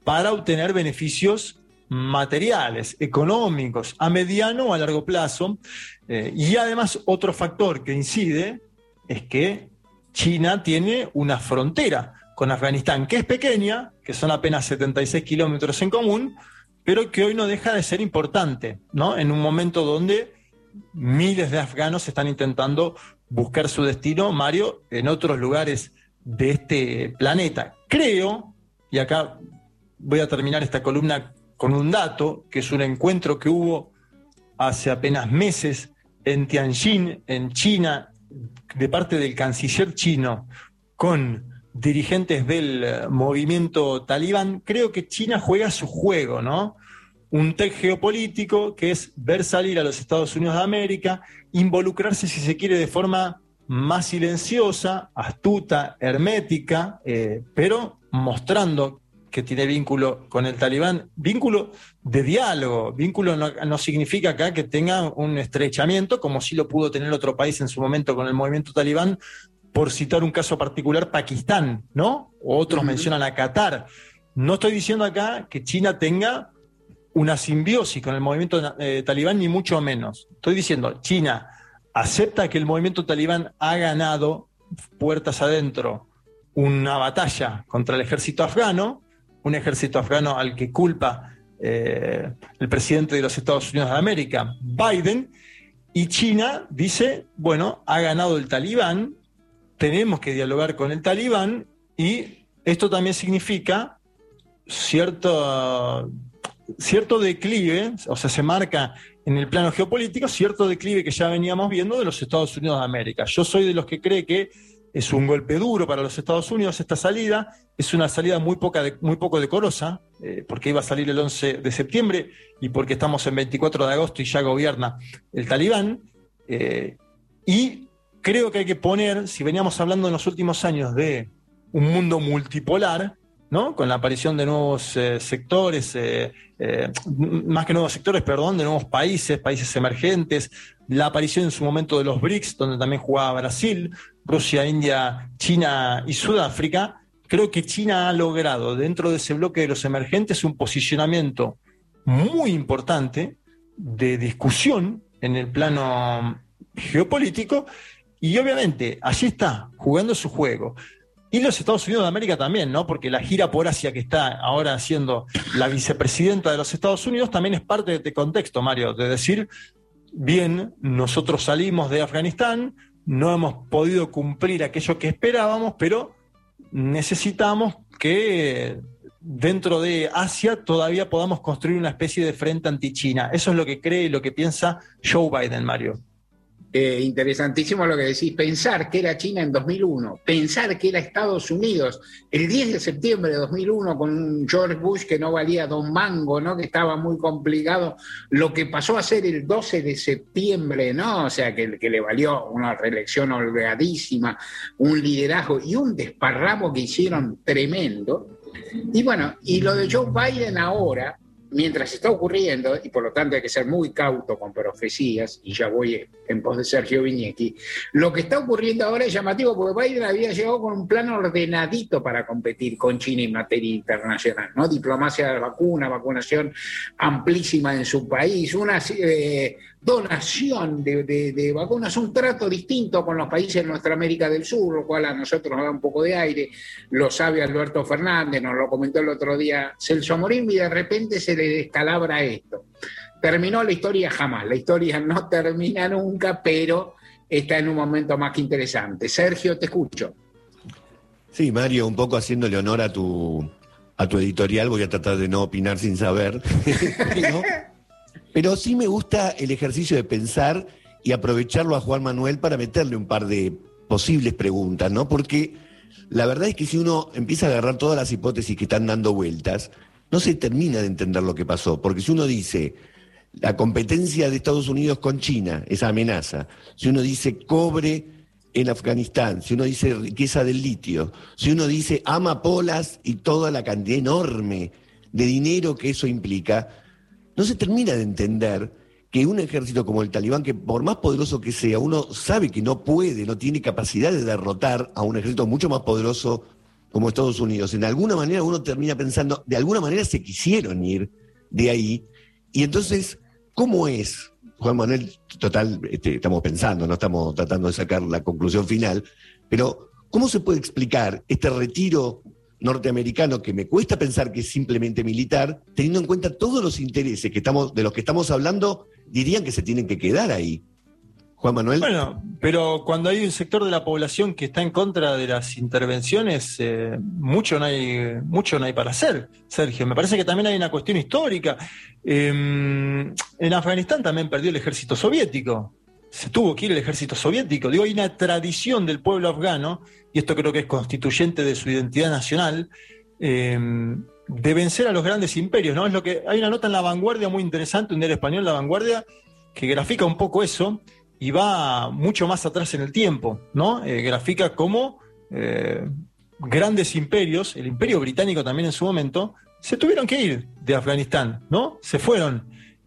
para obtener beneficios materiales, económicos, a mediano o a largo plazo. Eh, y además otro factor que incide es que China tiene una frontera con Afganistán, que es pequeña, que son apenas setenta y seis kilómetros en común, pero que hoy no deja de ser importante, ¿no? En un momento donde miles de afganos están intentando buscar su destino, Mario, en otros lugares de este planeta. Creo, y acá voy a terminar esta columna con un dato, que es un encuentro que hubo hace apenas meses en Tianjin, en China, de parte del canciller chino, con dirigentes del eh, movimiento talibán. Creo que China juega su juego, ¿no? Un test geopolítico que es ver salir a los Estados Unidos de América, involucrarse, si se quiere, de forma más silenciosa, astuta, hermética, eh, pero mostrando que tiene vínculo con el talibán, vínculo de diálogo. Vínculo no, no significa acá que tenga un estrechamiento, como sí lo pudo tener otro país en su momento con el movimiento talibán, por citar un caso particular, Pakistán, ¿no? O otros uh-huh. mencionan a Qatar. No estoy diciendo acá que China tenga una simbiosis con el movimiento eh, talibán, ni mucho menos. Estoy diciendo, China acepta que el movimiento talibán ha ganado puertas adentro una batalla contra el ejército afgano, un ejército afgano al que culpa eh, el presidente de los Estados Unidos de América, Biden, y China dice, bueno, ha ganado el talibán, tenemos que dialogar con el talibán, y esto también significa cierto, cierto declive, o sea, se marca en el plano geopolítico cierto declive que ya veníamos viendo de los Estados Unidos de América. Yo soy de los que cree que es un golpe duro para los Estados Unidos esta salida, es una salida muy, poca de, muy poco decorosa, eh, porque iba a salir el once de septiembre y porque estamos en veinticuatro de agosto y ya gobierna el talibán, eh, y creo que hay que poner, si veníamos hablando en los últimos años de un mundo multipolar, ¿no? Con la aparición de nuevos eh, sectores, eh, eh, más que nuevos sectores, perdón, de nuevos países, países emergentes, la aparición en su momento de los BRICS, donde también jugaba Brasil, Rusia, India, China y Sudáfrica. Creo que China ha logrado, dentro de ese bloque de los emergentes, un posicionamiento muy importante de discusión en el plano geopolítico, y obviamente allí está, jugando su juego. Y los Estados Unidos de América también, ¿no? Porque la gira por Asia que está ahora haciendo la vicepresidenta de los Estados Unidos también es parte de este contexto, Mario, de decir, bien, nosotros salimos de Afganistán, no hemos podido cumplir aquello que esperábamos, pero necesitamos que dentro de Asia todavía podamos construir una especie de frente anti-China. Eso es lo que cree y lo que piensa Joe Biden, Mario. Eh, interesantísimo lo que decís, pensar que era China en dos mil uno, pensar que era Estados Unidos el diez de septiembre de dos mil uno con un George Bush que no valía don mango, ¿no? Que estaba muy complicado, lo que pasó a ser el doce de septiembre, ¿no? O sea, que, que le valió una reelección holgadísima, un liderazgo y un desparramo que hicieron tremendo. Y bueno, y lo de Joe Biden ahora, mientras está ocurriendo, y por lo tanto hay que ser muy cauto con profecías, y ya voy en pos de Sergio Viñecchi, lo que está ocurriendo ahora es llamativo porque Biden había llegado con un plan ordenadito para competir con China en materia internacional, ¿no? Diplomacia de vacuna, vacunación amplísima en su país, una eh, donación de, de, de vacunas, un trato distinto con los países de nuestra América del Sur, lo cual a nosotros nos da un poco de aire, lo sabe Alberto Fernández, nos lo comentó el otro día Celso Amorim, y de repente se le descalabra esto. Terminó la historia jamás, la historia no termina nunca, pero está en un momento más que interesante. Sergio, te escucho. Sí, Mario, un poco haciéndole honor a tu, a tu editorial, voy a tratar de no opinar sin saber, pero, pero sí me gusta el ejercicio de pensar y aprovecharlo a Juan Manuel para meterle un par de posibles preguntas, ¿no? Porque la verdad es que si uno empieza a agarrar todas las hipótesis que están dando vueltas, no se termina de entender lo que pasó, porque si uno dice la competencia de Estados Unidos con China, esa amenaza, si uno dice cobre en Afganistán, si uno dice riqueza del litio, si uno dice amapolas y toda la cantidad enorme de dinero que eso implica, no se termina de entender que un ejército como el talibán, que por más poderoso que sea, uno sabe que no puede, no tiene capacidad de derrotar a un ejército mucho más poderoso como Estados Unidos, en alguna manera uno termina pensando, de alguna manera se quisieron ir de ahí, y entonces, ¿cómo es, Juan Manuel? Total, este, estamos pensando, no estamos tratando de sacar la conclusión final, pero ¿cómo se puede explicar este retiro norteamericano que me cuesta pensar que es simplemente militar, teniendo en cuenta todos los intereses que estamos, de los que estamos hablando, dirían que se tienen que quedar ahí? Juan Manuel. Bueno, pero cuando hay un sector de la población que está en contra de las intervenciones, eh, mucho no hay, mucho no hay para hacer, Sergio. Me parece que también hay una cuestión histórica. Eh, en Afganistán también perdió el ejército soviético. Se tuvo que ir el ejército soviético. Digo, hay una tradición del pueblo afgano, y esto creo que es constituyente de su identidad nacional, eh, de vencer a los grandes imperios, ¿no? Es lo que hay una nota en La Vanguardia muy interesante, un diario español, La Vanguardia, que grafica un poco eso. Y va mucho más atrás en el tiempo, ¿no? Eh, grafica cómo eh, grandes imperios, el imperio británico también en su momento, se tuvieron que ir de Afganistán, ¿no? Se fueron.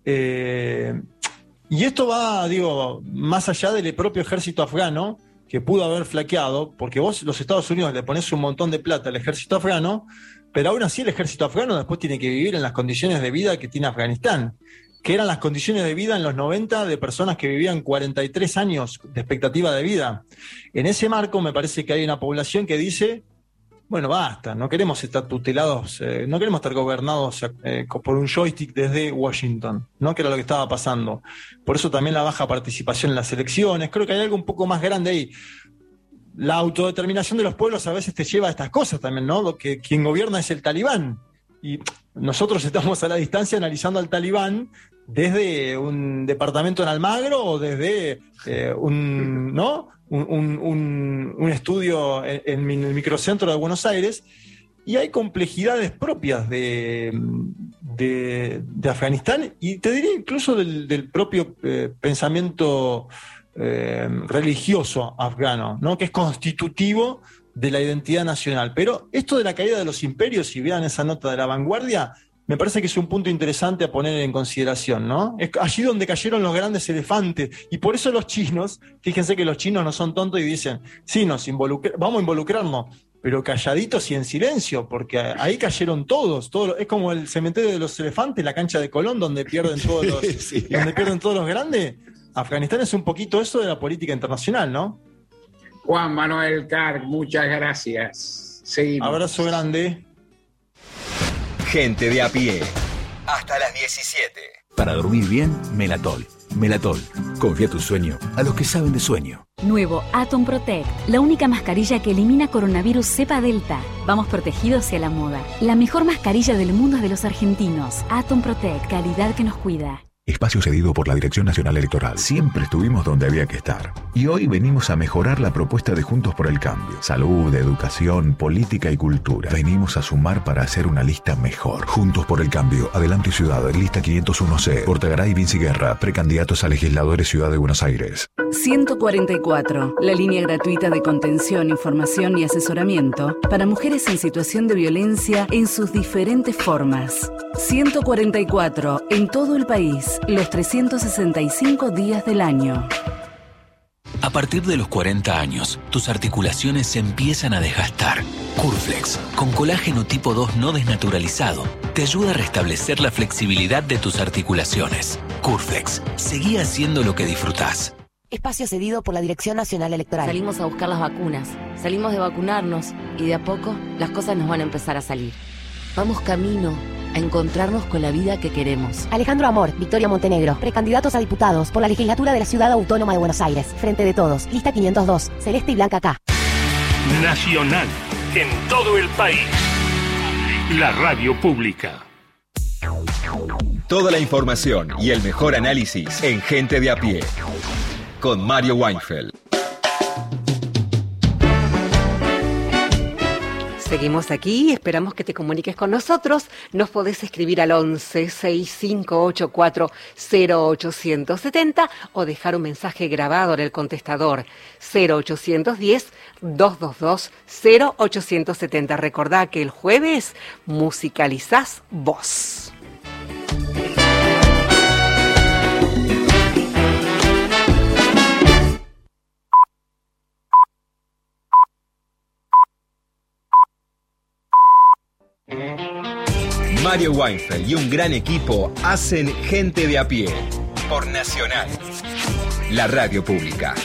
Eh, y esto va, digo, más allá del propio ejército afgano, que pudo haber flaqueado, porque vos, los Estados Unidos, le ponés un montón de plata al ejército afgano, pero aún así el ejército afgano después tiene que vivir en las condiciones de vida que tiene Afganistán, que eran las condiciones de vida en los noventa de personas que vivían cuarenta y tres años de expectativa de vida. En ese marco me parece que hay una población que dice, bueno, basta, no queremos estar tutelados, eh, no queremos estar gobernados eh, por un joystick desde Washington, ¿no? Que era lo que estaba pasando. Por eso también la baja participación en las elecciones. Creo que hay algo un poco más grande ahí. La autodeterminación de los pueblos a veces te lleva a estas cosas también, ¿no? Lo que quien gobierna es el Talibán. Y nosotros estamos a la distancia analizando al Talibán desde un departamento en Almagro o desde eh, un, ¿no? un, un, un, un estudio en, en el microcentro de Buenos Aires, y hay complejidades propias de, de, de Afganistán, y te diría incluso del, del propio eh, pensamiento eh, religioso afgano, ¿no? Que es constitutivo de la identidad nacional. Pero esto de la caída de los imperios, si vean esa nota de La Vanguardia, me parece que es un punto interesante a poner en consideración, ¿no? Es allí donde cayeron los grandes elefantes, y por eso los chinos, fíjense que los chinos no son tontos y dicen, sí, nos involucra- vamos a involucrarnos, pero calladitos y en silencio, porque ahí cayeron todos, todos, es como el cementerio de los elefantes, la cancha de Colón, donde pierden todos los, sí. donde pierden todos los grandes. Afganistán es un poquito eso de la política internacional, ¿no? Juan Manuel Carg, muchas gracias. Seguimos. Abrazo grande. Gente de a pie. Hasta las diecisiete. Para dormir bien, Melatol. Melatol. Confía tu sueño a los que saben de sueño. Nuevo Atom Protect, la única mascarilla que elimina coronavirus cepa delta. Vamos protegidos hacia la moda. La mejor mascarilla del mundo es de los argentinos. Atom Protect, calidad que nos cuida. Espacio cedido por la Dirección Nacional Electoral. Siempre estuvimos donde había que estar. Y hoy venimos a mejorar la propuesta de Juntos por el Cambio. Salud, educación, política y cultura. Venimos a sumar para hacer una lista mejor. Juntos por el Cambio. Adelante Ciudad. Lista quinientos uno C. Portagaray, Vinci Guerra. Precandidatos a legisladores Ciudad de Buenos Aires. ciento cuarenta y cuatro. La línea gratuita de contención, información y asesoramiento para mujeres en situación de violencia en sus diferentes formas. ciento cuarenta y cuatro. En todo el país. Los trescientos sesenta y cinco días del año. A partir de los cuarenta años, tus articulaciones se empiezan a desgastar. Curflex, con colágeno tipo dos no desnaturalizado, te ayuda a restablecer la flexibilidad de tus articulaciones. Curflex, seguí haciendo lo que disfrutás. Espacio cedido por la Dirección Nacional Electoral. Salimos a buscar las vacunas, salimos de vacunarnos y de a poco las cosas nos van a empezar a salir. Vamos camino a encontrarnos con la vida que queremos. Alejandro Amor, Victoria Montenegro, precandidatos a diputados por la legislatura de la Ciudad Autónoma de Buenos Aires. Frente de Todos, lista quinientos dos, Celeste y Blanca K. Nacional, en todo el país. La radio pública. Toda la información y el mejor análisis en Gente de a pie. Con Mario Weinfeld. Seguimos aquí, esperamos que te comuniques con nosotros. Nos podés escribir al once, sesenta y cinco ochenta y cuatro, cero ochocientos setenta o dejar un mensaje grabado en el contestador cero ochocientos diez, doscientos veintidós, cero ochocientos setenta. Recordá que el jueves musicalizás vos. Mario Weinfeld y un gran equipo hacen Gente de a Pie por Nacional, la radio pública.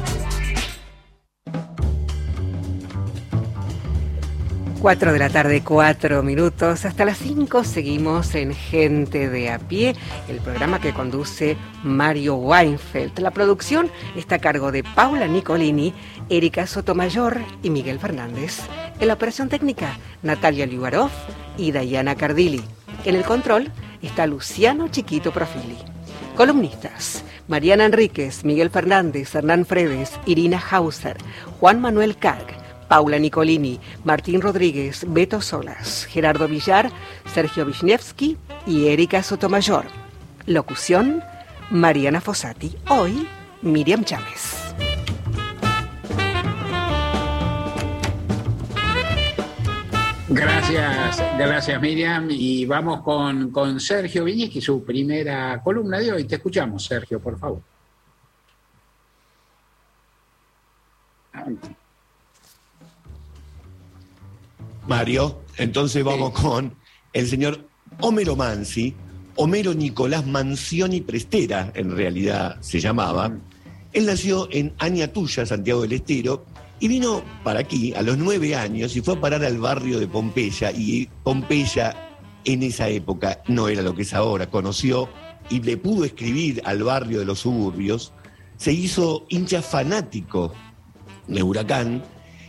Cuatro de la tarde, cuatro minutos. Hasta las cinco seguimos en Gente de a Pie, el programa que conduce Mario Weinfeld. La producción está a cargo de Paula Nicolini, Erika Sotomayor y Miguel Fernández. En la operación técnica, Natalia Liubarov y Dayana Cardilli. En el control está Luciano Chiquito Profili. Columnistas: Mariana Enríquez, Miguel Fernández, Hernán Fredes, Irina Hauser, Juan Manuel Carg, Paula Nicolini, Martín Rodríguez, Beto Solas, Gerardo Villar, Sergio Wisniewski y Erika Sotomayor. Locución: Mariana Fossati. Hoy, Miriam Chávez. Gracias, gracias Miriam. Y vamos con, con Sergio Viñeschi, su primera columna de hoy. Te escuchamos, Sergio, por favor. Mario, entonces vamos sí. con el señor Homero Mansi, Homero Nicolás Mansioni Prestera, en realidad se llamaba. Mm. Él nació en Añatuya, Santiago del Estero, y vino para aquí a los nueve años y fue a parar al barrio de Pompeya, y Pompeya en esa época no era lo que es ahora. Conoció y le pudo escribir al barrio de los suburbios, se hizo hincha fanático de Huracán.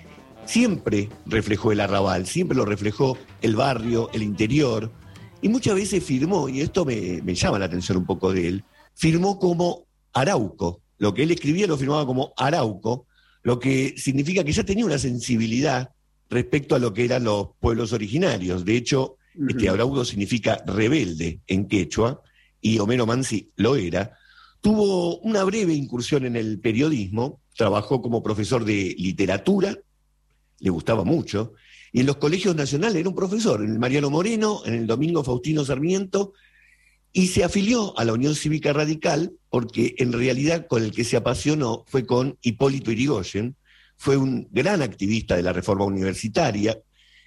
Siempre reflejó el arrabal, siempre lo reflejó el barrio, el interior, y muchas veces firmó, y esto me, me llama la atención un poco de él, firmó como Arauco. Lo que él escribía lo firmaba como Arauco, lo que significa que ya tenía una sensibilidad respecto a lo que eran los pueblos originarios. De hecho, uh-huh. este Arauco significa rebelde en quechua, y Homero Mansi lo era. Tuvo una breve incursión en el periodismo, trabajó como profesor de literatura, le gustaba mucho, y en los colegios nacionales era un profesor, en el Mariano Moreno, en el Domingo Faustino Sarmiento, y se afilió a la Unión Cívica Radical, porque en realidad con el que se apasionó fue con Hipólito Yrigoyen, fue un gran activista de la reforma universitaria,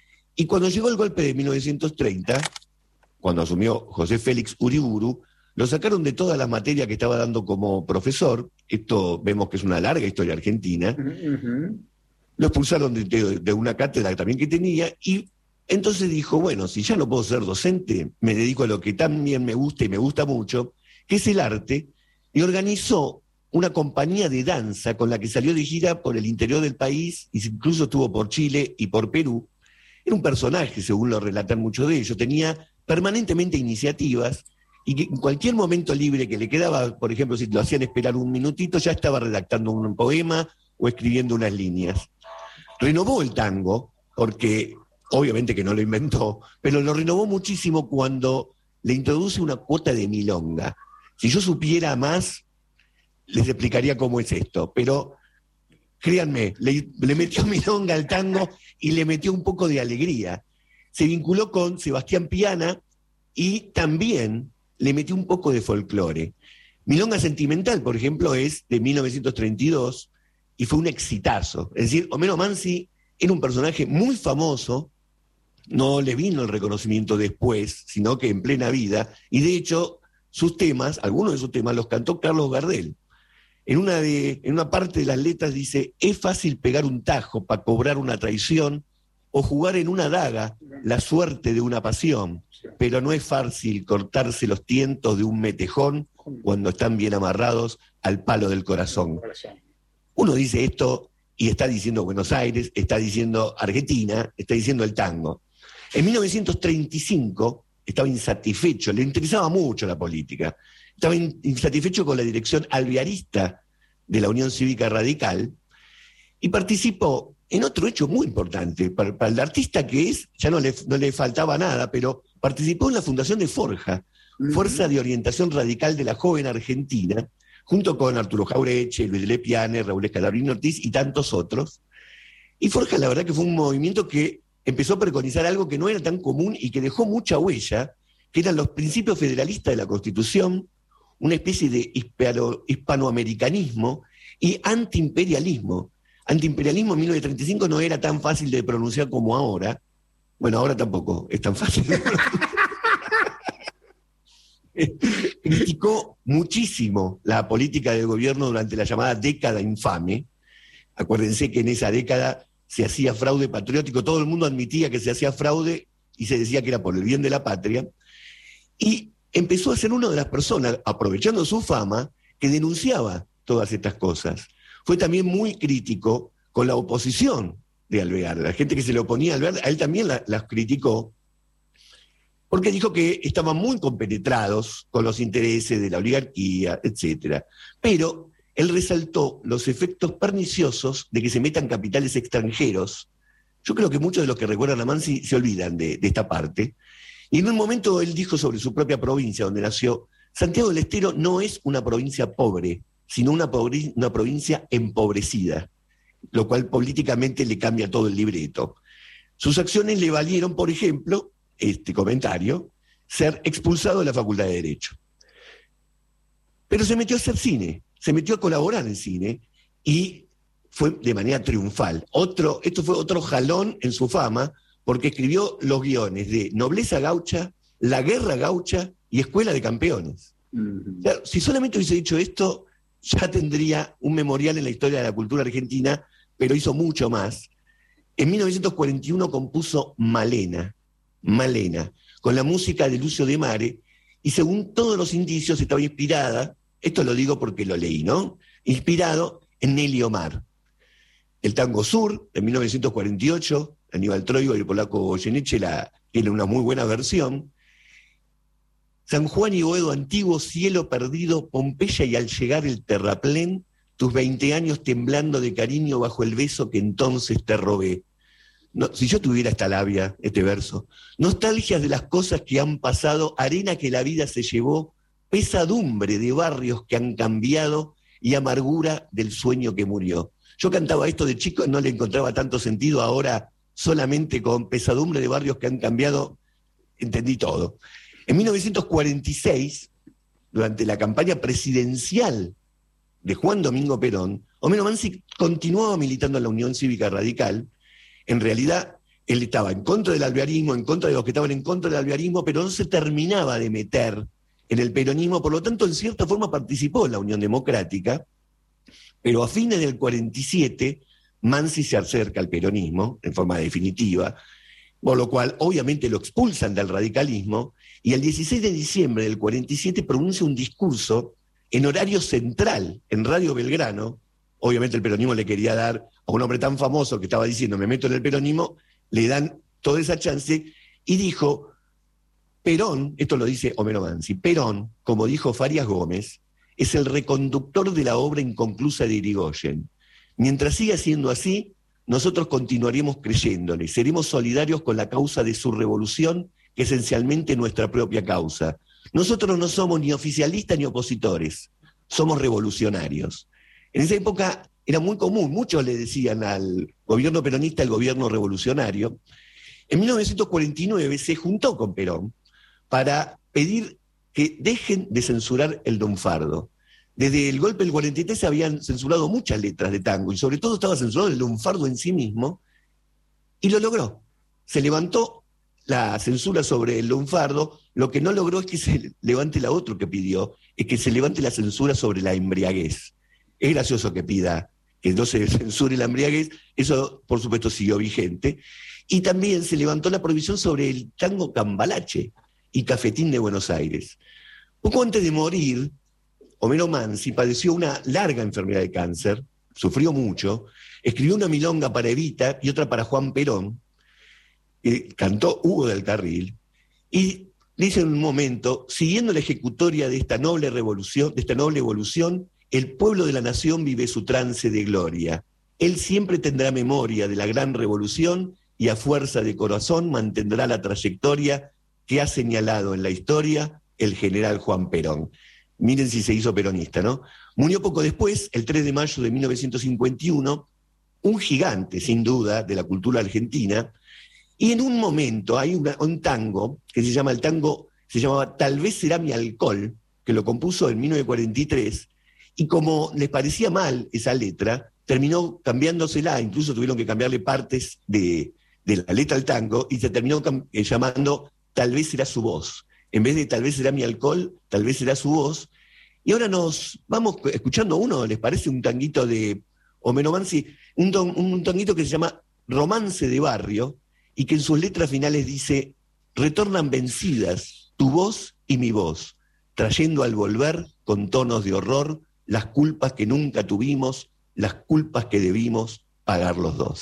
y cuando llegó el golpe de mil novecientos treinta, cuando asumió José Félix Uriburu, lo sacaron de todas las materias que estaba dando como profesor. Esto vemos que es una larga historia argentina. Uh-huh. Lo expulsaron de, de, de una cátedra también que tenía, y entonces dijo, bueno, si ya no puedo ser docente, me dedico a lo que también me gusta y me gusta mucho, que es el arte, y organizó una compañía de danza con la que salió de gira por el interior del país, y incluso estuvo por Chile y por Perú. Era un personaje, según lo relatan muchos de ellos, tenía permanentemente iniciativas, y que en cualquier momento libre que le quedaba, por ejemplo, si lo hacían esperar un minutito, ya estaba redactando un poema o escribiendo unas líneas. Renovó el tango, porque obviamente que no lo inventó, pero lo renovó muchísimo cuando le introduce una cuota de milonga. Si yo supiera más, les explicaría cómo es esto, pero créanme, le, le metió milonga al tango y le metió un poco de alegría. Se vinculó con Sebastián Piana y también le metió un poco de folclore. Milonga Sentimental, por ejemplo, es de mil novecientos treinta y dos, y fue un exitazo. Es decir, Homero Mansi era un personaje muy famoso, no le vino el reconocimiento después, sino que en plena vida, y de hecho sus temas, algunos de sus temas los cantó Carlos Gardel. En una, de, en una parte de las letras dice, es fácil pegar un tajo para cobrar una traición, o jugar en una daga la suerte de una pasión, pero no es fácil cortarse los tientos de un metejón cuando están bien amarrados al palo del corazón. Uno dice esto y está diciendo Buenos Aires, está diciendo Argentina, está diciendo el tango. En mil novecientos treinta y cinco estaba insatisfecho, le interesaba mucho la política, estaba insatisfecho con la dirección alvearista de la Unión Cívica Radical y participó en otro hecho muy importante. Para, para el artista que es, ya no le, no le faltaba nada, pero participó en la fundación de Forja, uh-huh. Fuerza de Orientación Radical de la Joven Argentina, junto con Arturo Jaureche, Luis de Lepiane, Raúl Escalabrini Ortiz y tantos otros. Y Forja, la verdad que fue un movimiento que empezó a preconizar algo que no era tan común y que dejó mucha huella, que eran los principios federalistas de la Constitución, una especie de hispano, hispanoamericanismo y antiimperialismo. Antiimperialismo en mil novecientos treinta y cinco no era tan fácil de pronunciar como ahora, Bueno, ahora tampoco es tan fácil. Criticó muchísimo la política del gobierno durante la llamada década infame. Acuérdense que en esa década se hacía fraude patriótico, todo el mundo admitía que se hacía fraude y se decía que era por el bien de la patria. Y empezó a ser una de las personas, aprovechando su fama, que denunciaba todas estas cosas. Fue también muy crítico con la oposición de Alvear. La gente que se le oponía a Alvear, a él también la, las criticó, porque dijo que estaban muy compenetrados con los intereses de la oligarquía, etcétera. Pero él resaltó los efectos perniciosos de que se metan capitales extranjeros. Yo creo que muchos de los que recuerdan a Mansi se olvidan de, de esta parte. Y en un momento él dijo sobre su propia provincia, donde nació, Santiago del Estero no es una provincia pobre, sino una, pobre, una provincia empobrecida, lo cual políticamente le cambia todo el libreto. Sus acciones le valieron, por ejemplo, este comentario, ser expulsado de la Facultad de Derecho. Pero se metió a hacer cine, se metió a colaborar en cine y fue de manera triunfal. Otro, esto fue otro jalón en su fama, porque escribió los guiones de Nobleza Gaucha, La Guerra Gaucha y Escuela de Campeones. Mm-hmm. O sea, si solamente hubiese dicho esto, ya tendría un memorial en la historia de la cultura argentina, pero hizo mucho más. En mil novecientos cuarenta y uno compuso Malena, Malena, con la música de Lucio de Mare, y según todos los indicios estaba inspirada, esto lo digo porque lo leí, ¿no? Inspirado en Nelly Omar. El Tango Sur, de mil novecientos cuarenta y ocho, Aníbal Troilo y el polaco Goyeneche la, tiene una muy buena versión. San Juan y Boedo antiguo, cielo perdido, Pompeya y al llegar el terraplén, tus veinte años temblando de cariño bajo el beso que entonces te robé. No, si yo tuviera esta labia, este verso, nostalgias de las cosas que han pasado, arena que la vida se llevó, pesadumbre de barrios que han cambiado y amargura del sueño que murió. Yo cantaba esto de chico, no le encontraba tanto sentido, ahora solamente con pesadumbre de barrios que han cambiado, entendí todo. En mil novecientos cuarenta y seis, durante la campaña presidencial de Juan Domingo Perón, Homero Mansi continuaba militando en la Unión Cívica Radical. En realidad, él estaba en contra del alvearismo, en contra de los que estaban en contra del alvearismo, pero no se terminaba de meter en el peronismo, por lo tanto, en cierta forma participó en la Unión Democrática, pero a fines del cuarenta y siete, Mansi se acerca al peronismo, en forma definitiva, por lo cual obviamente lo expulsan del radicalismo, y el dieciséis de diciembre del cuarenta y siete pronuncia un discurso en horario central, en Radio Belgrano. Obviamente el peronismo le quería dar a un hombre tan famoso que estaba diciendo, me meto en el peronismo, le dan toda esa chance, y dijo, Perón, esto lo dice Homero Mansi, Perón, como dijo Farias Gómez, es el reconductor de la obra inconclusa de Irigoyen. Mientras siga siendo así, nosotros continuaremos creyéndole, seremos solidarios con la causa de su revolución, que es esencialmente nuestra propia causa. Nosotros no somos ni oficialistas ni opositores, somos revolucionarios. En esa época era muy común, muchos le decían al gobierno peronista el gobierno revolucionario. En mil novecientos cuarenta y nueve se juntó con Perón para pedir que dejen de censurar el lunfardo. Desde el golpe del cuarenta y tres se habían censurado muchas letras de tango, y sobre todo estaba censurado el lunfardo en sí mismo, y lo logró. Se levantó la censura sobre el lunfardo, lo que no logró es que se levante la otra que pidió, es que se levante la censura sobre la embriaguez. Es gracioso que pida que no se censure la embriaguez, eso por supuesto siguió vigente, y también se levantó la prohibición sobre el tango cambalache y cafetín de Buenos Aires. Poco antes de morir, Homero Mansi padeció una larga enfermedad de cáncer, sufrió mucho, escribió una milonga para Evita y otra para Juan Perón, eh, cantó Hugo del Carril, y dice en un momento, siguiendo la ejecutoria de esta noble revolución, de esta noble evolución, el pueblo de la nación vive su trance de gloria. Él siempre tendrá memoria de la gran revolución y a fuerza de corazón mantendrá la trayectoria que ha señalado en la historia el general Juan Perón. Miren si se hizo peronista, ¿no? Murió poco después, el tres de mayo de mil novecientos cincuenta y uno, un gigante, sin duda, de la cultura argentina, y en un momento hay una, un tango que se llama el tango, se llamaba Tal vez será mi alcohol, que lo compuso en mil novecientos cuarenta y tres, y como les parecía mal esa letra, terminó cambiándosela, incluso tuvieron que cambiarle partes de, de la letra al tango y se terminó eh, llamando Tal vez será su voz. En vez de Tal vez será mi alcohol, tal vez será su voz. Y ahora nos vamos escuchando uno, ¿les parece? Un tanguito de Homero Mansi, un, ton, un tanguito que se llama Romance de Barrio y que en sus letras finales dice: retornan vencidas tu voz y mi voz, trayendo al volver con tonos de horror las culpas que nunca tuvimos, las culpas que debimos pagar los dos.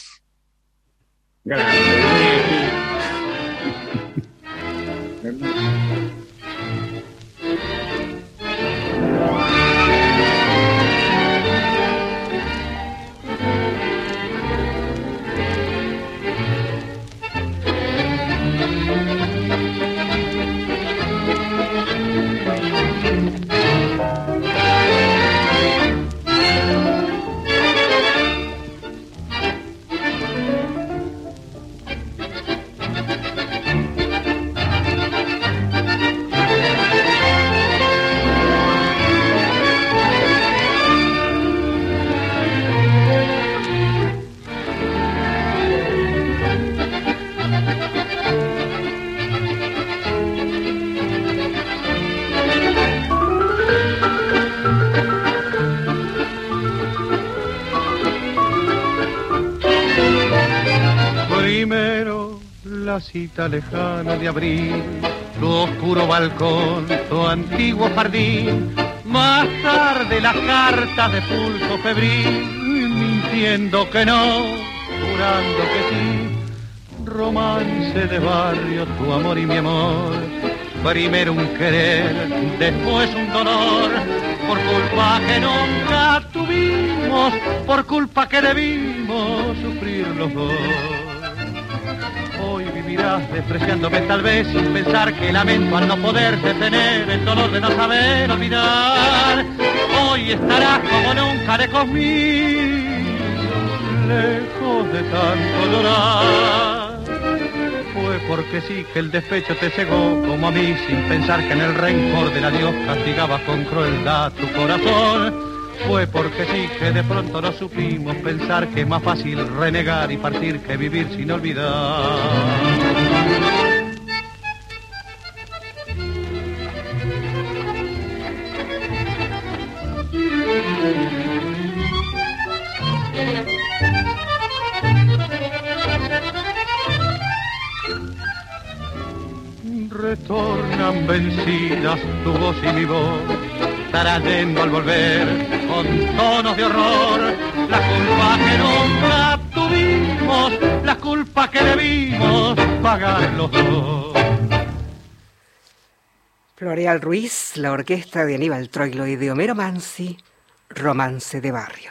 Cita lejana de abril, tu oscuro balcón, tu antiguo jardín, más tarde las cartas de pulso febril, mintiendo que no, jurando que sí, romance de barrio, tu amor y mi amor, primero un querer, después un dolor, por culpa que nunca tuvimos, por culpa que debimos sufrir los dos. Hoy vivirás despreciándome tal vez sin pensar que lamento al no poder detener el dolor de no saber olvidar. Hoy estarás como nunca lejos mío, lejos de tanto llorar. Fue porque sí que el despecho te cegó como a mí, sin pensar que en el rencor del adiós castigabas con crueldad tu corazón. Fue porque sí que de pronto no supimos pensar que es más fácil renegar y partir que vivir sin olvidar. Retornan vencidas tu voz y mi voz, trayendo al volver con tonos de horror la culpa que nunca tuvimos, la culpa que debimos pagar los dos. Floreal Ruiz, la orquesta de Aníbal Troilo y de Homero Mansi, Romance de Barrio.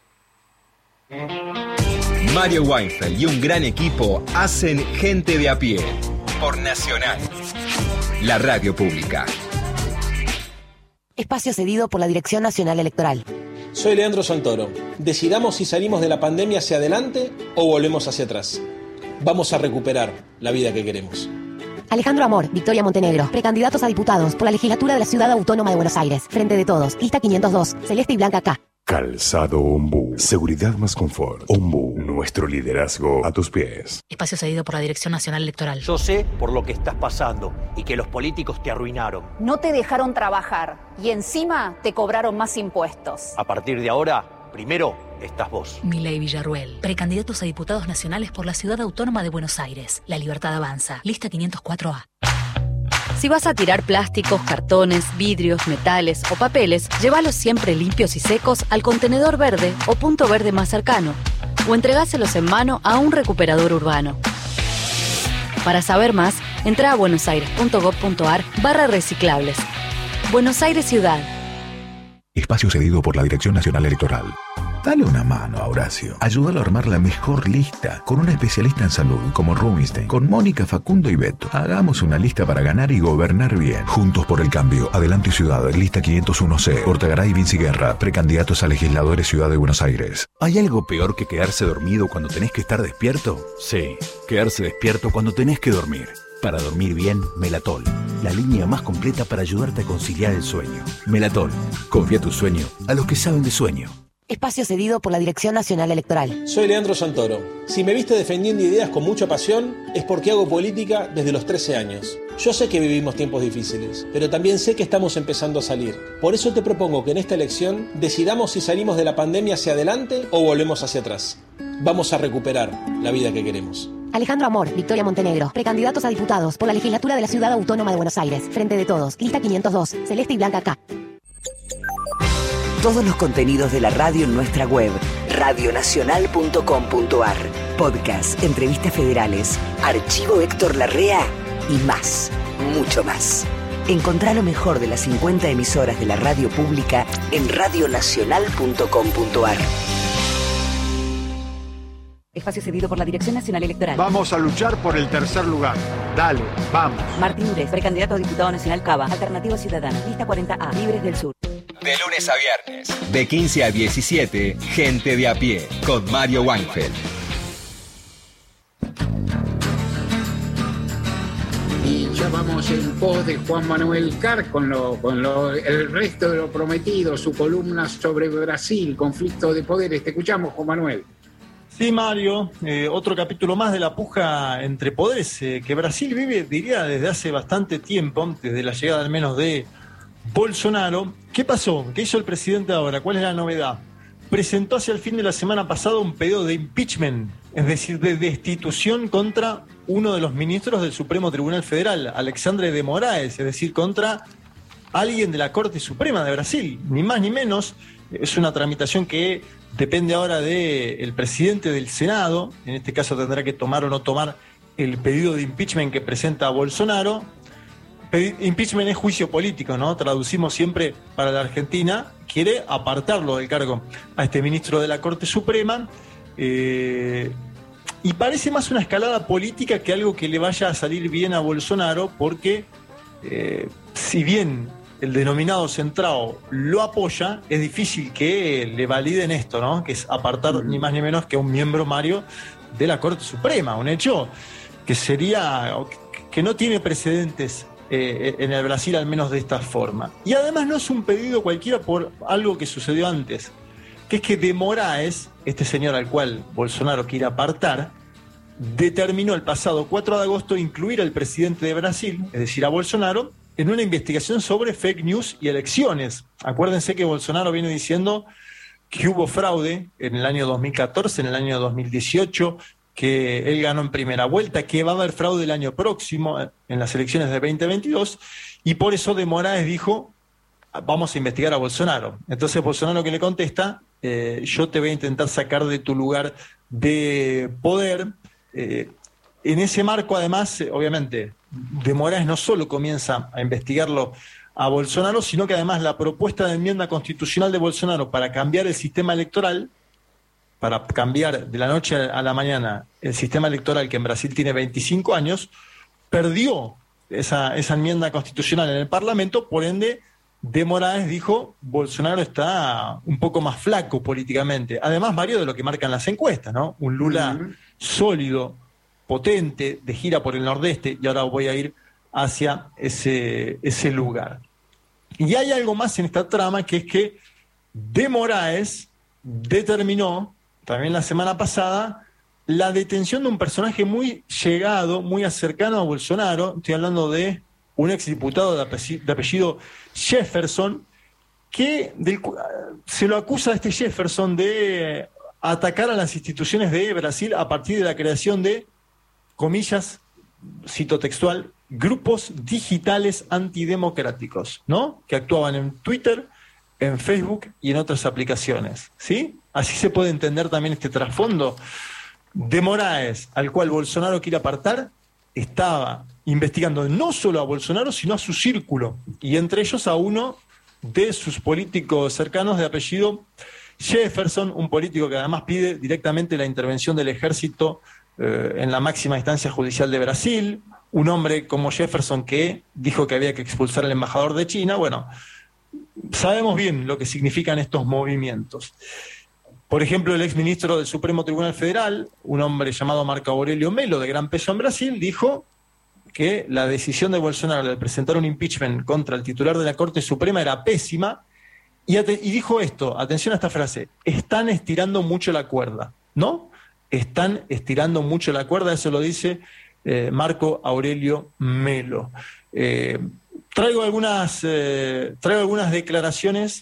Mario Weinfeld y un gran equipo hacen Gente de a Pie por Nacional, la radio pública. Espacio cedido por la Dirección Nacional Electoral. Soy Leandro Santoro. Decidamos si salimos de la pandemia hacia adelante o volvemos hacia atrás. Vamos a recuperar la vida que queremos. Alejandro Amor, Victoria Montenegro, precandidatos a diputados por la legislatura de la Ciudad Autónoma de Buenos Aires. Frente de Todos, lista quinientos dos, Celeste y Blanca K. Calzado Ombú. Seguridad más confort. Ombú. Nuestro liderazgo a tus pies. Espacio cedido por la Dirección Nacional Electoral. Yo sé por lo que estás pasando y que los políticos te arruinaron. No te dejaron trabajar y encima te cobraron más impuestos. A partir de ahora, primero estás vos. Milei Villarruel. Precandidatos a diputados nacionales por la Ciudad Autónoma de Buenos Aires. La Libertad Avanza. Lista quinientos cuatro A. Si vas a tirar plásticos, cartones, vidrios, metales o papeles, llévalos siempre limpios y secos al contenedor verde o punto verde más cercano, o entregáselos en mano a un recuperador urbano. Para saber más, entra a buenosaires.gov.ar barra reciclables. Buenos Aires Ciudad. Espacio cedido por la Dirección Nacional Electoral. Dale una mano a Horacio. Ayúdalo a armar la mejor lista con una especialista en salud como Rubinstein, con Mónica, Facundo y Beto. Hagamos una lista para ganar y gobernar bien. Juntos por el cambio. Adelante Ciudad, lista quinientos uno C. Portagaray y Vinci Guerra, precandidatos a legisladores Ciudad de Buenos Aires. ¿Hay algo peor que quedarse dormido cuando tenés que estar despierto? Sí, quedarse despierto cuando tenés que dormir. Para dormir bien, Melatol, la línea más completa para ayudarte a conciliar el sueño. Melatol, confía tu sueño a los que saben de sueño. Espacio cedido por la Dirección Nacional Electoral. Soy Leandro Santoro. Si me viste defendiendo ideas con mucha pasión, es porque hago política desde los trece años. Yo sé que vivimos tiempos difíciles, pero también sé que estamos empezando a salir. Por eso te propongo que en esta elección decidamos si salimos de la pandemia hacia adelante o volvemos hacia atrás. Vamos a recuperar la vida que queremos. Alejandro Amor, Victoria Montenegro, precandidatos a diputados por la legislatura de la Ciudad Autónoma de Buenos Aires. Frente de Todos, lista quinientos dos, Celeste y Blanca K. Todos los contenidos de la radio en nuestra web, radio nacional punto com punto a r. Podcast, entrevistas federales, archivo Héctor Larrea y más, mucho más. Encontrá lo mejor de las cincuenta emisoras de la radio pública en radio nacional punto com punto a r. Espacio cedido por la Dirección Nacional Electoral. Vamos a luchar por el tercer lugar. Dale, vamos. Martín Ures, precandidato a diputado nacional Cava. Alternativa Ciudadana, lista cuarenta A, Libres del Sur. De lunes a viernes, de quince a diecisiete, Gente de a pie, con Mario Weinfeld. Y ya vamos en pos de Juan Manuel Carr con, lo, con lo, el resto de lo prometido, su columna sobre Brasil, conflicto de poderes. Te escuchamos, Juan Manuel. Sí, Mario, eh, otro capítulo más de la puja entre poderes eh, que Brasil vive, diría, desde hace bastante tiempo, desde la llegada al menos de Bolsonaro. ¿Qué pasó? ¿Qué hizo el presidente ahora? ¿Cuál es la novedad? Presentó hacia el fin de la semana pasada un pedido de impeachment, es decir, de destitución contra uno de los ministros del Supremo Tribunal Federal, Alexandre de Moraes, es decir, contra alguien de la Corte Suprema de Brasil, ni más ni menos. Es una tramitación que depende ahora del presidente del Senado. En este caso tendrá que tomar o no tomar el pedido de impeachment que presenta Bolsonaro. Impeachment es juicio político, ¿no? Traducimos siempre para la Argentina. Quiere apartarlo del cargo a este ministro de la Corte Suprema. Eh, y parece más una escalada política que algo que le vaya a salir bien a Bolsonaro, porque eh, si bien el denominado centrado lo apoya, es difícil que le validen esto, ¿no? Que es apartar ni más ni menos que a un miembro, Mario, de la Corte Suprema. Un hecho que sería, que no tiene precedentes eh, en el Brasil, al menos de esta forma. Y además no es un pedido cualquiera por algo que sucedió antes, que es que de Moraes, este señor al cual Bolsonaro quiere apartar, determinó el pasado cuatro de agosto incluir al presidente de Brasil, es decir, a Bolsonaro, en una investigación sobre fake news y elecciones. Acuérdense que Bolsonaro viene diciendo que hubo fraude en el año dos mil catorce, en el año dos mil dieciocho, que él ganó en primera vuelta, que va a haber fraude el año próximo en las elecciones de veinte veintidós, y por eso de Moraes dijo, vamos a investigar a Bolsonaro. Entonces Bolsonaro que le contesta, eh, yo te voy a intentar sacar de tu lugar de poder. Eh, en ese marco, además, eh, obviamente, de Moraes no solo comienza a investigarlo a Bolsonaro, sino que además la propuesta de enmienda constitucional de Bolsonaro para cambiar el sistema electoral, para cambiar de la noche a la mañana el sistema electoral, que en Brasil tiene veinticinco años, perdió esa, esa enmienda constitucional en el Parlamento. Por ende, de Moraes dijo, Bolsonaro está un poco más flaco políticamente. Además, Mario, de lo que marcan las encuestas, ¿no? Un Lula uh-huh. sólido, potente, de gira por el Nordeste, y ahora voy a ir hacia ese, ese lugar. Y hay algo más en esta trama, que es que de Moraes determinó, también la semana pasada, la detención de un personaje muy llegado, muy cercano a Bolsonaro. Estoy hablando de un exdiputado de apellido, de apellido Jefferson, que del, se lo acusa a este Jefferson de atacar a las instituciones de Brasil a partir de la creación de, comillas, cito textual, grupos digitales antidemocráticos, ¿no? Que actuaban en Twitter, en Facebook y en otras aplicaciones, ¿sí? Así se puede entender también este trasfondo. De Moraes, al cual Bolsonaro quiere apartar, estaba investigando no solo a Bolsonaro, sino a su círculo, y entre ellos a uno de sus políticos cercanos de apellido Jefferson, un político que además pide directamente la intervención del ejército eh, en la máxima instancia judicial de Brasil, un hombre como Jefferson que dijo que había que expulsar al embajador de China. Bueno, sabemos bien lo que significan estos movimientos. Por ejemplo, el exministro del Supremo Tribunal Federal, un hombre llamado Marco Aurelio Melo, de gran peso en Brasil, dijo que la decisión de Bolsonaro de presentar un impeachment contra el titular de la Corte Suprema era pésima Y, y dijo esto, atención a esta frase, están estirando mucho la cuerda, ¿no? Están estirando mucho la cuerda, eso lo dice eh, Marco Aurelio Melo. Eh, traigo, algunas, eh, traigo algunas declaraciones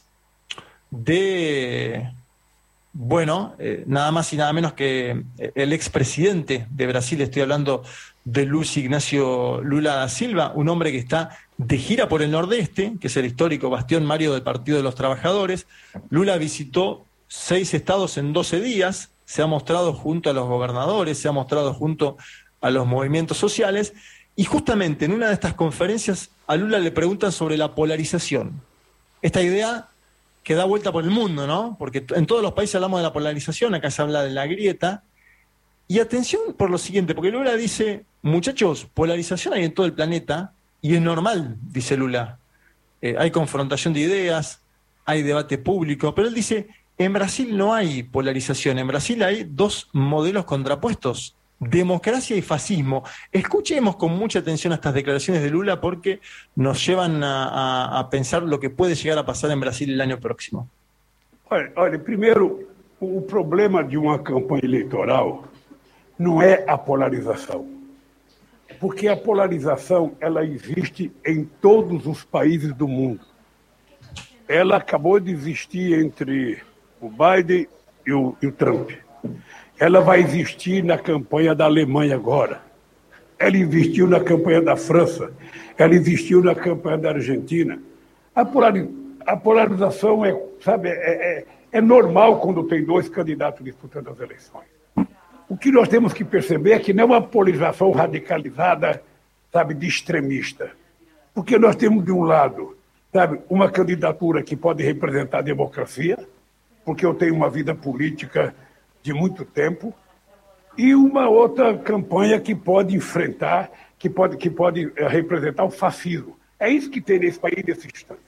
de, bueno, eh, nada más y nada menos que el expresidente de Brasil, estoy hablando de Luis Ignacio Lula da Silva, un hombre que está de gira por el Nordeste, que es el histórico bastión, Mario, del Partido de los Trabajadores. Lula visitó seis estados en doce días, se ha mostrado junto a los gobernadores, se ha mostrado junto a los movimientos sociales, y justamente en una de estas conferencias a Lula le preguntan sobre la polarización. Esta idea que da vuelta por el mundo, ¿no? Porque en todos los países hablamos de la polarización, acá se habla de la grieta. Y atención por lo siguiente, porque Lula dice, muchachos, polarización hay en todo el planeta, y es normal, dice Lula. Eh, hay confrontación de ideas, hay debate público, pero él dice, en Brasil no hay polarización, en Brasil hay dos modelos contrapuestos, democracia y fascismo. Escuchemos con mucha atención a estas declaraciones de Lula porque nos llevan a, a, a pensar lo que puede llegar a pasar en Brasil el año próximo. Olha, olha, primeiro, o problema de uma campanha eleitoral não é a polarização, porque a polarização ela existe em todos os países do mundo. Ela acabou de existir entre o Biden e o, e o Trump. Ela vai existir na campanha da Alemanha agora. Ela existiu na campanha da França. Ela existiu na campanha da Argentina. A, polariz, a polarização é, sabe, é, é, é normal quando tem dois candidatos disputando as eleições. O que nós temos que perceber é que não é uma polarização radicalizada, sabe, de extremista. Porque nós temos, de um lado, sabe, uma candidatura que pode representar a democracia, porque eu tenho uma vida política de muito tempo, e uma outra campanha que pode enfrentar, que pode, que pode representar o fascismo. É isso que tem nesse país nesse instante.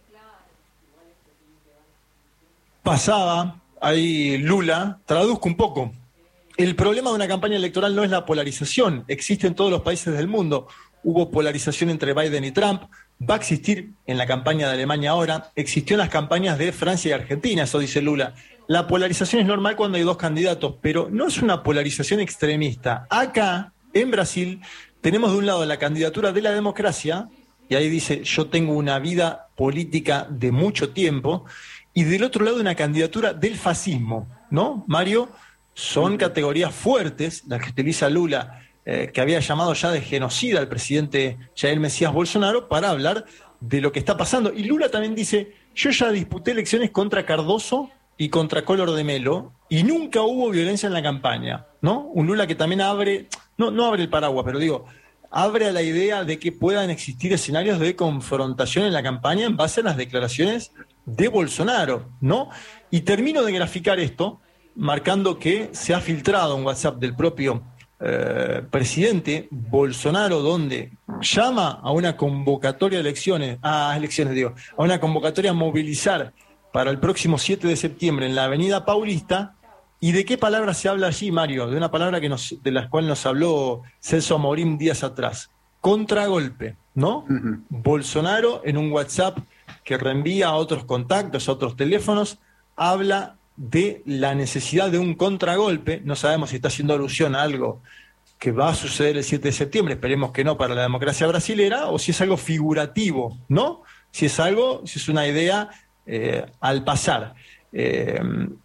Pasaba ahí Lula, traduzco un poco. El problema de una campaña electoral no es la polarización, existe en todos los países del mundo. Hubo polarización entre Biden y Trump, va a existir en la campaña de Alemania ahora, existió en las campañas de Francia y Argentina, eso dice Lula. La polarización es normal cuando hay dos candidatos, pero no es una polarización extremista. Acá, en Brasil, tenemos de un lado la candidatura de la democracia, y ahí dice, yo tengo una vida política de mucho tiempo, y del otro lado una candidatura del fascismo, ¿no, Mario? Son categorías fuertes, las que utiliza Lula, eh, que había llamado ya de genocida al presidente Jair Mesías Bolsonaro, para hablar de lo que está pasando. Y Lula también dice, yo ya disputé elecciones contra Cardoso y contra Collor de Mello, y nunca hubo violencia en la campaña, ¿no? Un Lula que también abre, no, no abre el paraguas, pero digo, abre a la idea de que puedan existir escenarios de confrontación en la campaña en base a las declaraciones de Bolsonaro, ¿no? Y termino de graficar esto, marcando que se ha filtrado un WhatsApp del propio eh, presidente Bolsonaro, donde llama a una convocatoria de elecciones, a elecciones digo, a una convocatoria a movilizar para el próximo siete de septiembre en la Avenida Paulista. ¿Y de qué palabra se habla allí, Mario? De una palabra que nos, de la cual nos habló Celso Amorim días atrás. Contragolpe, ¿no? Uh-huh. Bolsonaro, en un WhatsApp que reenvía a otros contactos, a otros teléfonos, habla de la necesidad de un contragolpe. No sabemos si está haciendo alusión a algo que va a suceder el siete de septiembre, esperemos que no, para la democracia brasilera, o si es algo figurativo, ¿no? Si es algo, si es una idea eh, al pasar. Eh,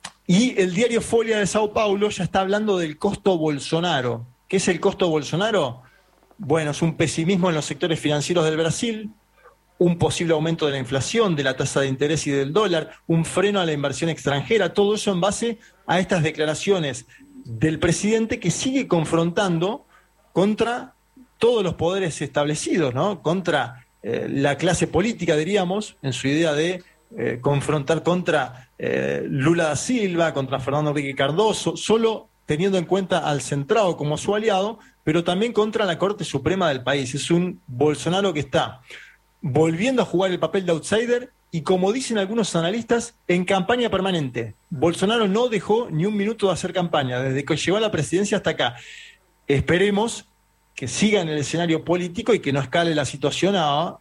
y el diario Folha de Sao Paulo ya está hablando del costo Bolsonaro. ¿Qué es el costo Bolsonaro? Bueno, es un pesimismo en los sectores financieros del Brasil, un posible aumento de la inflación, de la tasa de interés y del dólar, un freno a la inversión extranjera, todo eso en base a estas declaraciones del presidente, que sigue confrontando contra todos los poderes establecidos, ¿no? Contra eh, la clase política, diríamos, en su idea de eh, confrontar contra eh, Lula da Silva, contra Fernando Henrique Cardoso, solo teniendo en cuenta al centrado como su aliado, pero también contra la Corte Suprema del país. Es un Bolsonaro que está volviendo a jugar el papel de outsider y, como dicen algunos analistas, en campaña permanente. Bolsonaro no dejó ni un minuto de hacer campaña, desde que llegó a la presidencia hasta acá. Esperemos que siga en el escenario político y que no escale la situación a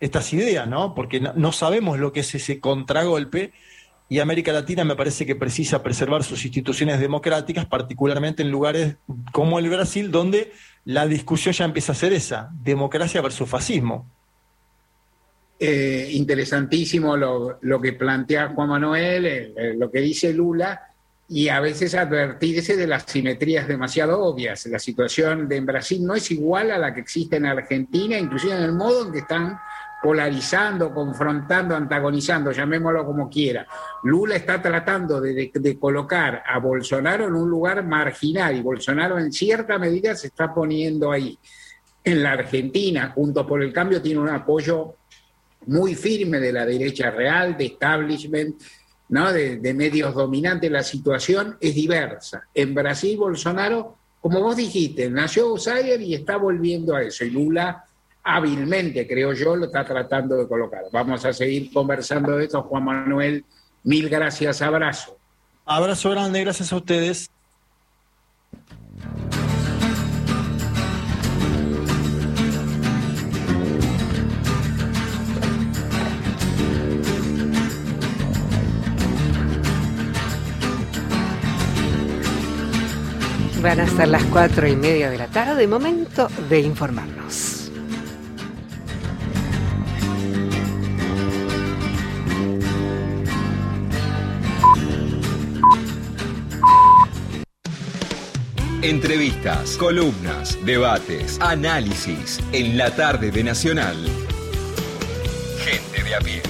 estas ideas, ¿no? Porque no, no sabemos lo que es ese contragolpe, y América Latina me parece que precisa preservar sus instituciones democráticas, particularmente en lugares como el Brasil, donde la discusión ya empieza a ser esa, democracia versus fascismo. Eh, interesantísimo lo, lo que plantea Juan Manuel, eh, lo que dice Lula, y a veces advertirse de las simetrías demasiado obvias. La situación de en Brasil no es igual a la que existe en Argentina, inclusive en el modo en que están polarizando, confrontando, antagonizando, llamémoslo como quiera. Lula está tratando de, de, de colocar a Bolsonaro en un lugar marginal, y Bolsonaro en cierta medida se está poniendo ahí. En la Argentina, Juntos por el Cambio tiene un apoyo muy firme de la derecha real, de establishment, ¿no? de, de medios dominantes. La situación es diversa. En Brasil, Bolsonaro, como vos dijiste, nació outsider y está volviendo a eso. Y Lula, hábilmente, creo yo, lo está tratando de colocar. Vamos a seguir conversando de esto, Juan Manuel. Mil gracias, abrazo. Abrazo grande, gracias a ustedes. Van a ser las cuatro y media de la tarde, momento de informarnos. Entrevistas, columnas, debates, análisis en la tarde de Nacional. Gente de a pie.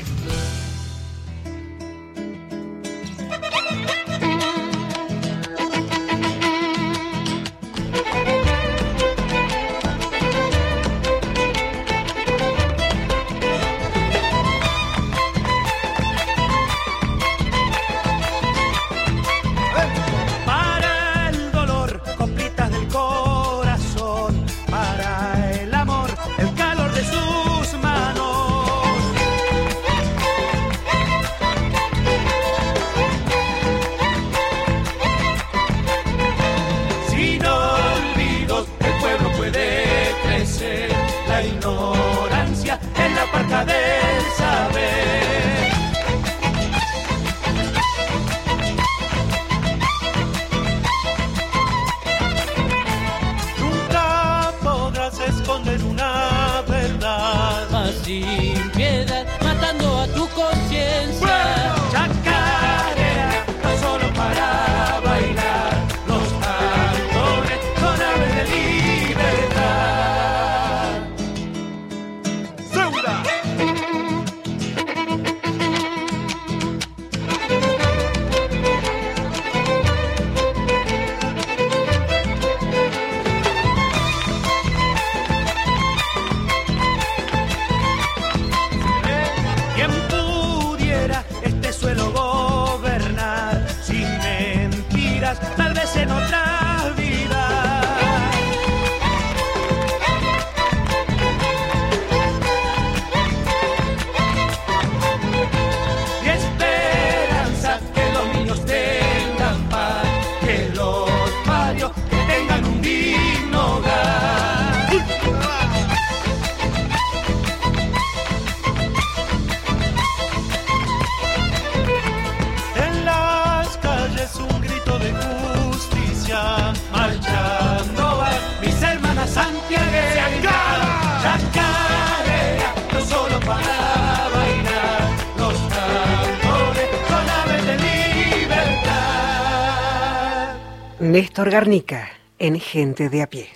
Néstor Garnica, en Gente de a pie.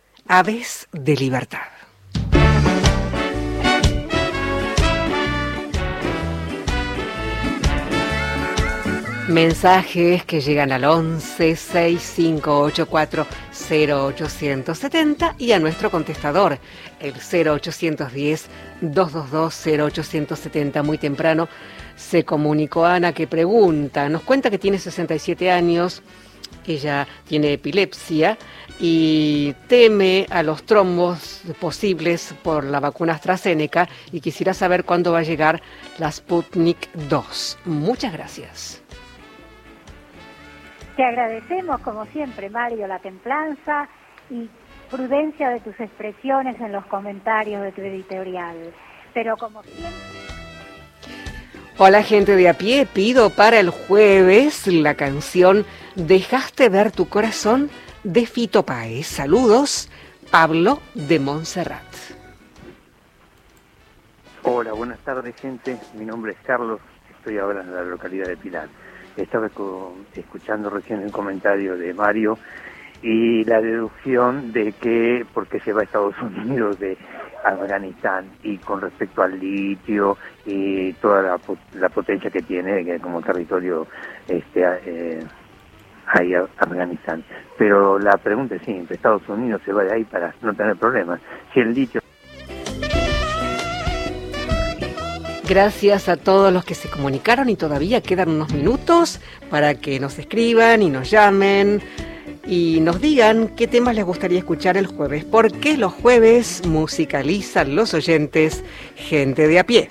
Aves de libertad. Mensajes que llegan al once sesenta y cinco ochenta y cuatro cero ochocientos setenta y a nuestro contestador, el cero ochocientos diez doscientos veintidós cero ochocientos setenta. Muy temprano se comunicó Ana, que pregunta, nos cuenta que tiene sesenta y siete años, ella tiene epilepsia y teme a los trombos posibles por la vacuna AstraZeneca y quisiera saber cuándo va a llegar la Sputnik dos. Muchas gracias. Te agradecemos, como siempre, Mario, la templanza y prudencia de tus expresiones en los comentarios de tu editorial. pero como siempre... Hola gente de a pie, pido para el jueves la canción Dejaste ver tu corazón de Fito Páez. Saludos, Pablo de Montserrat. Hola, buenas tardes gente, mi nombre es Carlos, estoy ahora en la localidad de Pilar. Estaba escuchando recién el comentario de Mario y la deducción de que porque se va a Estados Unidos de Afganistán y con respecto al litio y toda la, la potencia que tiene que como territorio este eh, ahí Afganistán. Pero la pregunta es simple, Estados Unidos se va de ahí para no tener problemas. Si el litio... Gracias a todos los que se comunicaron y todavía quedan unos minutos para que nos escriban y nos llamen y nos digan qué temas les gustaría escuchar el jueves, porque los jueves musicalizan los oyentes gente de a pie.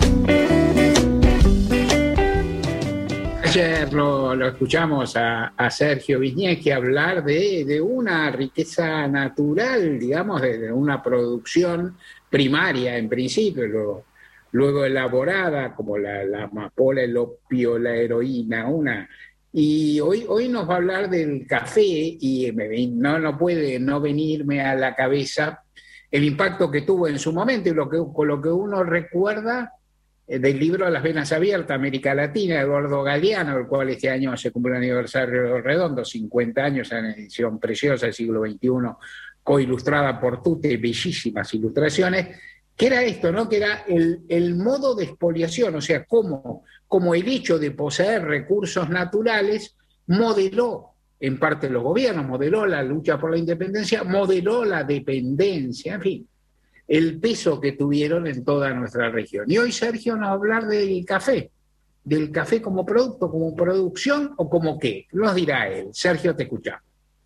Ayer lo, lo escuchamos a, a Sergio Wisniewski hablar de, de una riqueza natural, digamos, de, de una producción primaria en principio, luego, luego elaborada como la, la amapola, el opio, la heroína, una... Y hoy, hoy nos va a hablar del café y no, no puede no venirme a la cabeza el impacto que tuvo en su momento y lo que, con lo que uno recuerda del libro Las Venas Abiertas, América Latina, de Eduardo Galeano, el cual este año se cumple el aniversario redondo, cincuenta años, en edición preciosa del siglo veintiuno, coilustrada por Tute, bellísimas ilustraciones, que era esto, ¿no? Que era el, el modo de expoliación, o sea, cómo, cómo el hecho de poseer recursos naturales modeló en parte los gobiernos, modeló la lucha por la independencia, modeló la dependencia, en fin, el peso que tuvieron en toda nuestra región. Y hoy Sergio nos va a hablar del café, del café como producto, como producción o como qué, nos dirá él. Sergio, te escuchamos.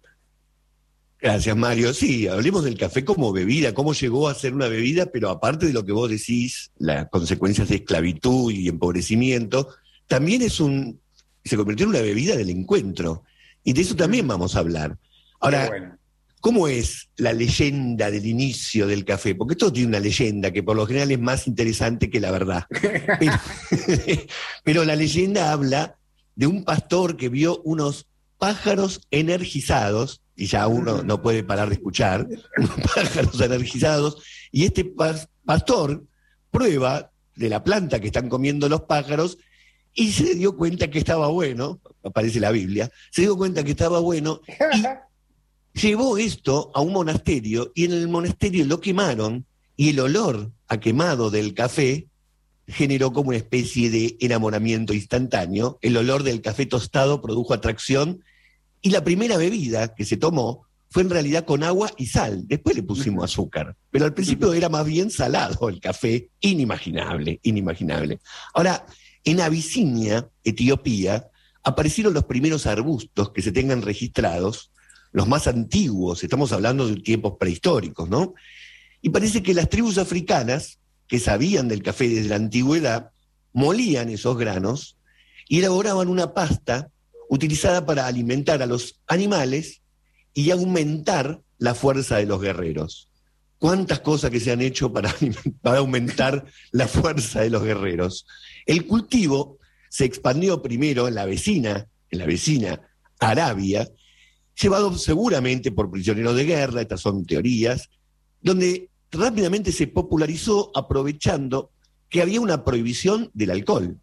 Gracias, Mario. Sí, hablemos del café como bebida, cómo llegó a ser una bebida, pero aparte de lo que vos decís, las consecuencias de esclavitud y empobrecimiento, también es un, se convirtió en una bebida del encuentro. Y de eso también vamos a hablar. Ahora, bueno, ¿cómo es la leyenda del inicio del café? Porque todo tiene una leyenda que por lo general es más interesante que la verdad. Pero, pero la leyenda habla de un pastor que vio unos pájaros energizados, y ya uno no puede parar de escuchar, unos pájaros energizados, y este pastor prueba de la planta que están comiendo los pájaros y se dio cuenta que estaba bueno, aparece la Biblia, se dio cuenta que estaba bueno y llevó esto a un monasterio y en el monasterio lo quemaron y el olor a quemado del café generó como una especie de enamoramiento instantáneo, el olor del café tostado produjo atracción. Y la primera bebida que se tomó fue en realidad con agua y sal. Después le pusimos azúcar. Pero al principio era más bien salado el café. Inimaginable, inimaginable. Ahora, en Abisinia, Etiopía, aparecieron los primeros arbustos que se tengan registrados, los más antiguos, estamos hablando de tiempos prehistóricos, ¿no? Y parece que las tribus africanas, que sabían del café desde la antigüedad, molían esos granos y elaboraban una pasta utilizada para alimentar a los animales y aumentar la fuerza de los guerreros. ¿Cuántas cosas que se han hecho para, para aumentar la fuerza de los guerreros? El cultivo se expandió primero en la vecina, en la vecina Arabia, llevado seguramente por prisioneros de guerra, estas son teorías, donde rápidamente se popularizó aprovechando que había una prohibición del alcohol.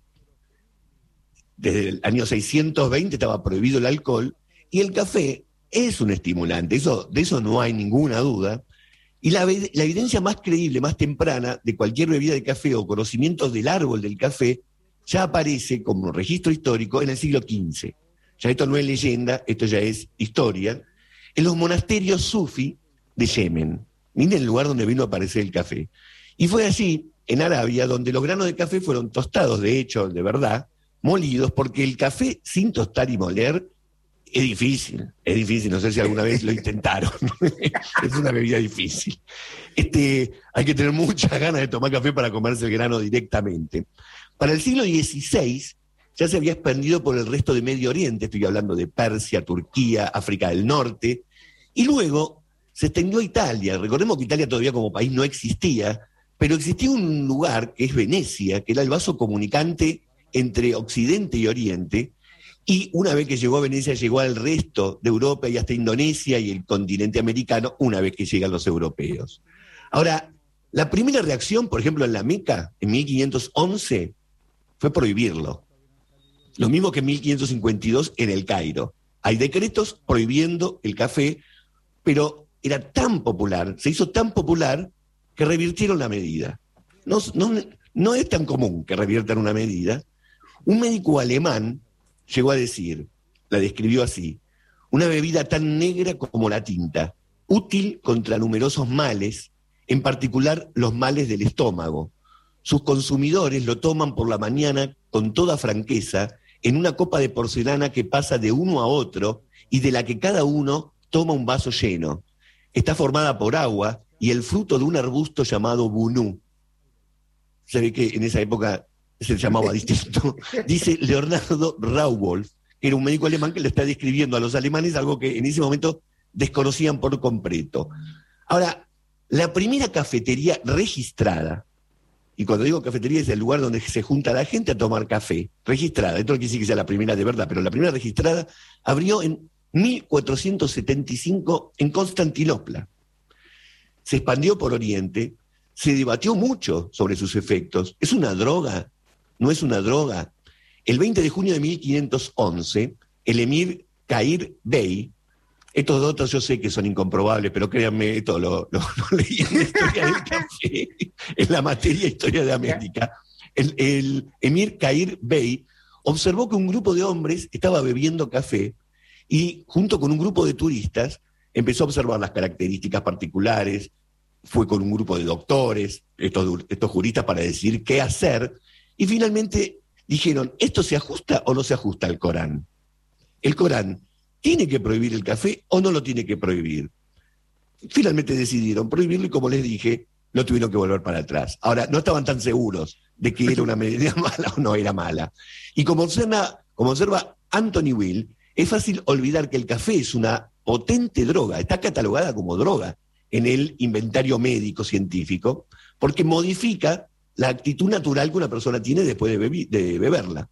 Desde el año seiscientos veinte estaba prohibido el alcohol y el café es un estimulante, eso, de eso no hay ninguna duda. Y la, la evidencia más creíble, más temprana de cualquier bebida de café o conocimiento del árbol del café ya aparece como registro histórico en el siglo quince. Ya esto no es leyenda, esto ya es historia. En los monasterios sufí de Yemen. Miren el lugar donde vino a aparecer el café. Y fue allí, en Arabia, donde los granos de café fueron tostados, de hecho, de verdad, molidos, porque el café sin tostar y moler es difícil, es difícil, no sé si alguna vez lo intentaron, es una bebida difícil. Este, hay que tener muchas ganas de tomar café para comerse el grano directamente. Para el siglo dieciséis ya se había expandido por el resto de Medio Oriente, estoy hablando de Persia, Turquía, África del Norte, y luego se extendió a Italia. Recordemos que Italia todavía como país no existía, Pero existía un lugar, que es Venecia, que era el vaso comunicante entre Occidente y Oriente, y una vez que llegó a Venecia, llegó al resto de Europa y hasta Indonesia y el continente americano, una vez que llegan los europeos. Ahora, la primera reacción, por ejemplo, en la Meca, en mil quinientos once, fue prohibirlo. Lo mismo que en mil quinientos cincuenta y dos en el Cairo. Hay decretos prohibiendo el café, pero era tan popular, se hizo tan popular, que revirtieron la medida. No, no, no es tan común que reviertan una medida. Un médico alemán llegó a decir, la describió así: una bebida tan negra como la tinta, útil contra numerosos males, en particular los males del estómago. Sus consumidores lo toman por la mañana con toda franqueza, en una copa de porcelana que pasa de uno a otro y de la que cada uno toma un vaso lleno. Está formada por agua y el fruto de un arbusto llamado bunú. Se ve que en esa época se llamaba distinto. Dice Leonardo Rauwolf, que era un médico alemán que le está describiendo a los alemanes algo que en ese momento desconocían por completo. Ahora, la primera cafetería registrada, y cuando digo cafetería es el lugar donde se junta la gente a tomar café, registrada, esto no quiere decir que sea la primera de verdad, pero la primera registrada abrió en mil cuatrocientos setenta y cinco en Constantinopla. Se expandió por Oriente, se debatió mucho sobre sus efectos. ¿Es una droga? ¿No es una droga? El veinte de junio de mil quinientos once, el emir Kahir Bey, estos datos yo sé que son incomprobables, pero créanme, esto lo, lo, lo leí en la historia del café, en la materia Historia de América. El, el emir Kahir Bey observó que un grupo de hombres estaba bebiendo café y junto con un grupo de turistas empezó a observar las características particulares, fue con un grupo de doctores, estos, estos juristas, para decidir qué hacer, y finalmente dijeron, ¿esto se ajusta o no se ajusta al Corán? El Corán, ¿tiene que prohibir el café o no lo tiene que prohibir? Finalmente decidieron prohibirlo y, como les dije, lo tuvieron que volver para atrás. Ahora, no estaban tan seguros de que era una medida mala o no era mala. Y como observa, como observa Anthony Will, es fácil olvidar que el café es una potente droga, está catalogada como droga en el inventario médico científico, porque modifica la actitud natural que una persona tiene después de, bebi- de beberla.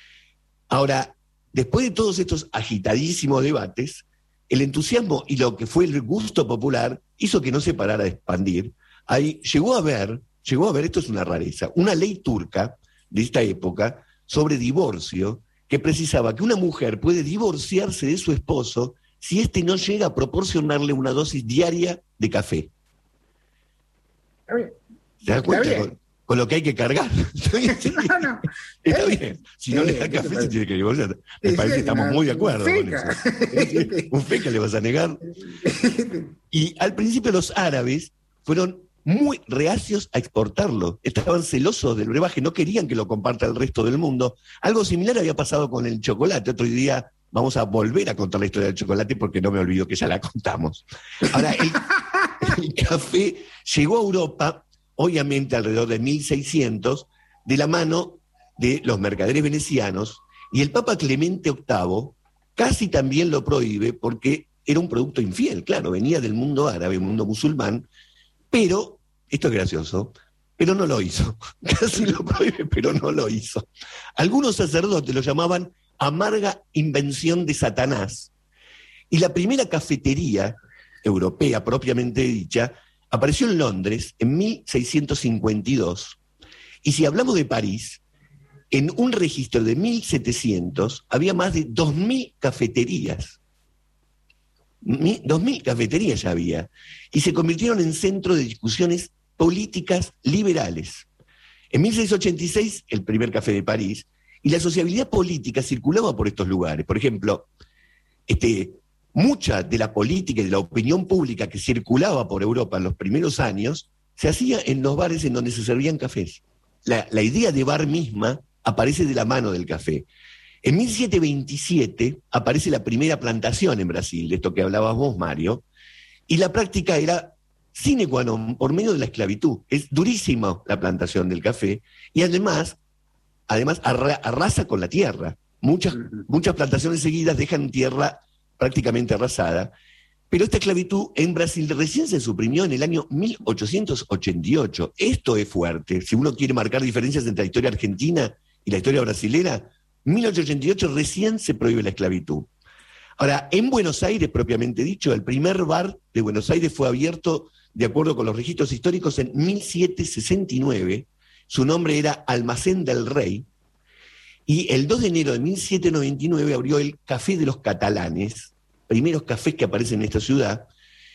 Ahora, después de todos estos agitadísimos debates, el entusiasmo y lo que fue el gusto popular hizo que no se parara de expandir. Ahí llegó a haber, llegó a haber, esto es una rareza, una ley turca de esta época sobre divorcio que precisaba que una mujer puede divorciarse de su esposo si éste no llega a proporcionarle una dosis diaria de café. Está bien. ¿Te das cuenta? Está bien. Con, con lo que hay que cargar. No, no. Está bien. Si no le da café, se tiene que divorciar. Me Sí, parece que estamos muy de acuerdo con feca. eso. Un feca le vas a negar. Y al principio los árabes fueron muy reacios a exportarlo. Estaban celosos del brebaje, no querían que lo comparta el resto del mundo. Algo similar había pasado con el chocolate. Otro día vamos a volver a contar la historia del chocolate porque no me olvido que ya la contamos. Ahora, el, el café llegó a Europa, obviamente alrededor de mil seiscientos, de la mano de los mercaderes venecianos, y el Papa Clemente octavo casi también lo prohíbe porque era un producto infiel, claro, venía del mundo árabe, mundo musulmán, pero, esto es gracioso, pero no lo hizo. Casi lo prohíbe, pero no lo hizo. Algunos sacerdotes lo llamaban amarga invención de Satanás. Y la primera cafetería europea, propiamente dicha, apareció en Londres en mil seiscientos cincuenta y dos. Y si hablamos de París, en un registro de mil setecientos había más de dos mil cafeterías. dos mil cafeterías ya había. Y se convirtieron en centro de discusiones políticas liberales. En mil seiscientos ochenta y seis, el primer café de París, y la sociabilidad política circulaba por estos lugares. Por ejemplo, este, mucha de la política y de la opinión pública que circulaba por Europa en los primeros años se hacía en los bares en donde se servían cafés. La, la idea de bar misma aparece de la mano del café. En mil setecientos veintisiete aparece la primera plantación en Brasil, de esto que hablabas vos, Mario, y la práctica era sine qua non, por medio de la esclavitud. Es durísima la plantación del café, y además, además arra, arrasa con la tierra. Muchas, muchas plantaciones seguidas dejan tierra prácticamente arrasada, Pero esta esclavitud en Brasil recién se suprimió en el año mil ochocientos ochenta y ocho. Esto es fuerte. Si uno quiere marcar diferencias entre la historia argentina y la historia brasilera, mil ochocientos ochenta y ocho recién se prohíbe la esclavitud. Ahora, en Buenos Aires, propiamente dicho, el primer bar de Buenos Aires fue abierto, de acuerdo con los registros históricos, en mil setecientos sesenta y nueve. Su nombre era Almacén del Rey. Y el dos de enero de mil setecientos noventa y nueve abrió el Café de los Catalanes, primeros cafés que aparecen en esta ciudad,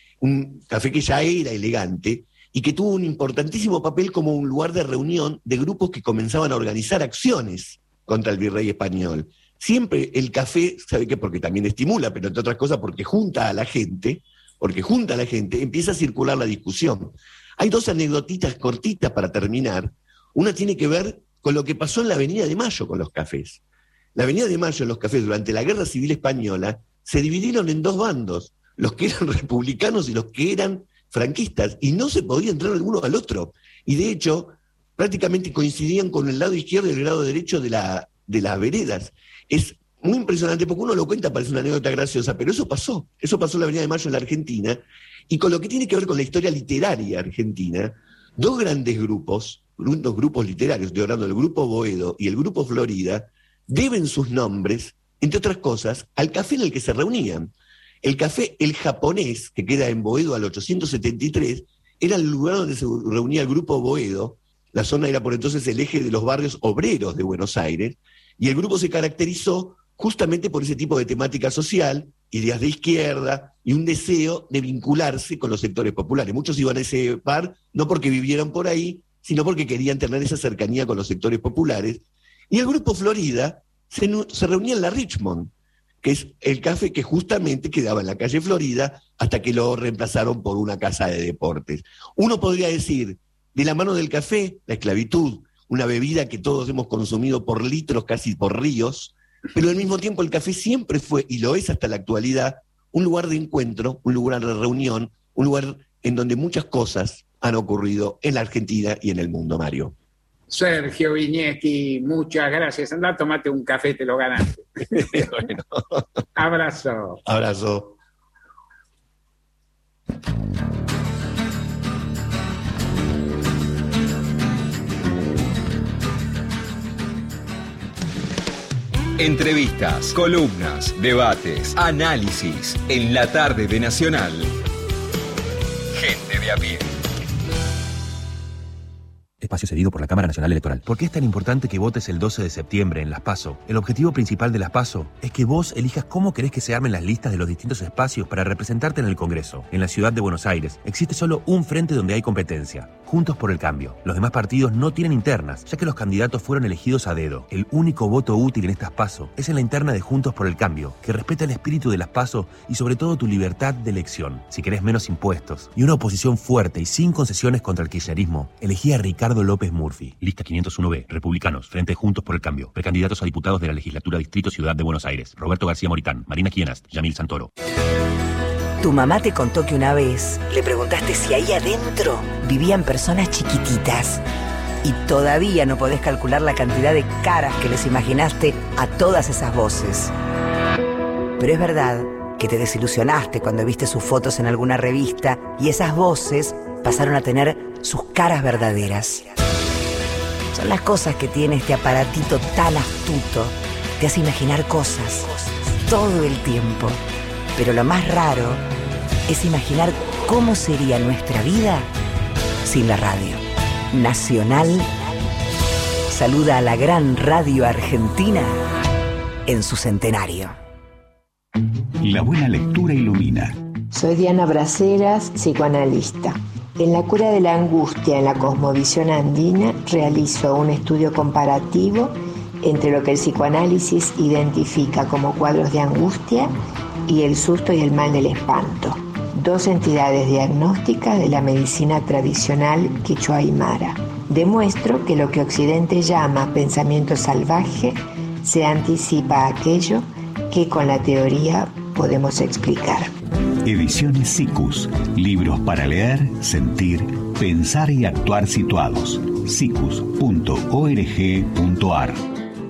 un café que ya era elegante y que tuvo un importantísimo papel como un lugar de reunión de grupos que comenzaban a organizar acciones contra el virrey español. Siempre el café, ¿sabe qué? Porque también estimula, pero entre otras cosas porque junta a la gente, porque junta a la gente, empieza a circular la discusión. Hay dos anécdotitas cortitas para terminar. Una tiene que ver con lo que pasó en la Avenida de Mayo con los cafés. La Avenida de Mayo en los cafés durante la Guerra Civil Española se dividieron en dos bandos, los que eran republicanos y los que eran franquistas, y no se podía entrar el uno al otro. Y de hecho, prácticamente coincidían con el lado izquierdo y el lado derecho de, la, de las veredas. Es muy impresionante, porque uno lo cuenta, parece una anécdota graciosa, pero eso pasó. Eso pasó en la Avenida de Mayo en la Argentina, y con lo que tiene que ver con la historia literaria argentina, dos grandes grupos, dos grupos literarios, estoy hablando del Grupo Boedo y el Grupo Florida, deben sus nombres, entre otras cosas, al café en el que se reunían. El café El Japonés, que queda en Boedo al ochocientos setenta y tres, era el lugar donde se reunía el Grupo Boedo. La zona era por entonces el eje de los barrios obreros de Buenos Aires, y el grupo se caracterizó justamente por ese tipo de temática social, ideas de izquierda y un deseo de vincularse con los sectores populares. Muchos iban a ese bar no porque vivieran por ahí, sino porque querían tener esa cercanía con los sectores populares. Y el Grupo Florida Se, se reunía en la Richmond, que es el café que justamente quedaba en la calle Florida hasta que lo reemplazaron por una casa de deportes. Uno podría decir, de la mano del café, la esclavitud, una bebida que todos hemos consumido por litros, casi por ríos, pero al mismo tiempo el café siempre fue, y lo es hasta la actualidad, un lugar de encuentro, un lugar de reunión, un lugar en donde muchas cosas han ocurrido en la Argentina y en el mundo, Mario. Sergio Viñetti, muchas gracias. Anda, tomate un café, te lo ganaste. Bueno. Abrazo. Abrazo. Entrevistas, columnas, debates, análisis en la tarde de Nacional. Gente de a pie. Espacio cedido por la Cámara Nacional Electoral. ¿Por qué es tan importante que votes el doce de septiembre en las PASO? El objetivo principal de las PASO es que vos elijas cómo querés que se armen las listas de los distintos espacios para representarte en el Congreso. En la ciudad de Buenos Aires existe solo un frente donde hay competencia: Juntos por el Cambio. Los demás partidos no tienen internas, ya que los candidatos fueron elegidos a dedo. El único voto útil en estas PASO es en la interna de Juntos por el Cambio, que respeta el espíritu de las PASO y sobre todo tu libertad de elección. Si querés menos impuestos y una oposición fuerte y sin concesiones contra el kirchnerismo, elegí a Ricardo López Murphy. Lista quinientos uno B, Republicanos, Frente Juntos por el Cambio. Precandidatos a diputados de la legislatura Distrito Ciudad de Buenos Aires: Roberto García Moritán, Marina Kienast, Yamil Santoro. Tu mamá te contó que una vez le preguntaste si ahí adentro vivían personas chiquititas. Y todavía no podés calcular la cantidad de caras que les imaginaste a todas esas voces. Pero es verdad que te desilusionaste cuando viste sus fotos en alguna revista y esas voces pasaron a tener sus caras verdaderas. Son las cosas que tiene este aparatito tan astuto. Te hace imaginar cosas todo el tiempo. Pero lo más raro es imaginar cómo sería nuestra vida sin la radio. Nacional saluda a la gran radio argentina en su centenario. La buena lectura ilumina. Soy Diana Braceras, psicoanalista. En la cura de la angustia en la cosmovisión andina realizo un estudio comparativo entre lo que el psicoanálisis identifica como cuadros de angustia y el susto y el mal del espanto, dos entidades diagnósticas de la medicina tradicional quichua aymara. Demuestro que lo que Occidente llama pensamiento salvaje se anticipa a aquello que con la teoría podemos explicar. Ediciones Siccus. Libros para leer, sentir, pensar y actuar situados. siccus punto org punto ar.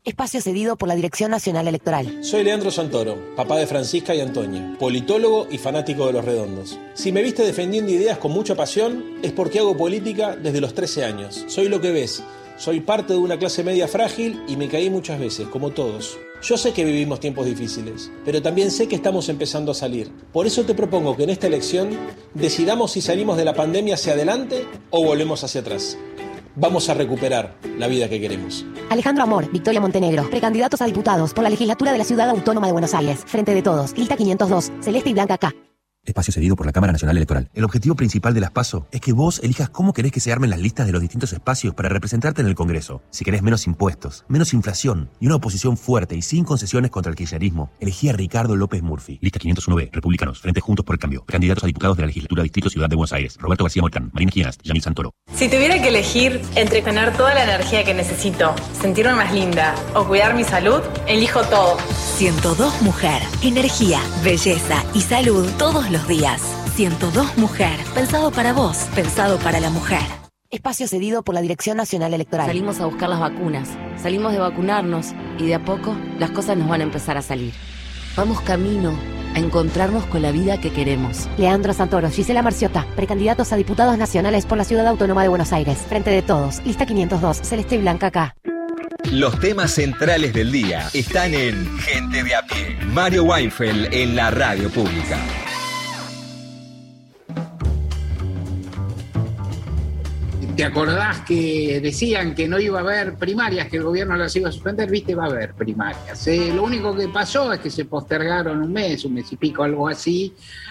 Espacio cedido por la Dirección Nacional Electoral. Soy Leandro Santoro, papá de Francisca y Antonia, politólogo y fanático de Los Redondos. Si me viste defendiendo ideas con mucha pasión, es porque hago política desde los trece años. Soy lo que ves. Soy parte de una clase media frágil y me caí muchas veces, como todos. Yo sé que vivimos tiempos difíciles, pero también sé que estamos empezando a salir. Por eso te propongo que en esta elección decidamos si salimos de la pandemia hacia adelante o volvemos hacia atrás. Vamos a recuperar la vida que queremos. Alejandro Amor, Victoria Montenegro, precandidatos a diputados por la legislatura de la Ciudad Autónoma de Buenos Aires. Frente de Todos, lista quinientos dos, Celeste y Blanca K. Espacio cedido por la Cámara Nacional Electoral. El objetivo principal de las PASO es que vos elijas cómo querés que se armen las listas de los distintos espacios para representarte en el Congreso. Si querés menos impuestos, menos inflación y una oposición fuerte y sin concesiones contra el kirchnerismo, elegí a Ricardo López Murphy. Lista quinientos uno B, Republicanos, Frente Juntos por el Cambio. Candidatos a diputados de la Legislatura Distrito Ciudad de Buenos Aires. Roberto García Molcán, Marina Gianast, Yamil Santoro. Si tuviera que elegir entre tener toda la energía que necesito, sentirme más linda o cuidar mi salud, elijo todo. ciento dos Mujer. Energía, belleza y salud todos los días. ciento dos Mujer. Pensado para vos, pensado para la mujer. Espacio cedido por la Dirección Nacional Electoral. Salimos a buscar las vacunas, salimos de vacunarnos y de a poco las cosas nos van a empezar a salir. Vamos camino a encontrarnos con la vida que queremos. Leandro Santoro, Gisela Marciota, precandidatos a diputados nacionales por la Ciudad Autónoma de Buenos Aires. Frente de Todos, lista quinientos dos, Celeste y Blanca K. Los temas centrales del día están en Gente de a Pie. Mario Weinfeld en la radio pública. ¿Te acordás que decían que no iba a haber primarias, que el gobierno las iba a suspender? Viste, va a haber primarias. Eh, lo único que pasó es que se postergaron un mes, un mes y pico, algo así,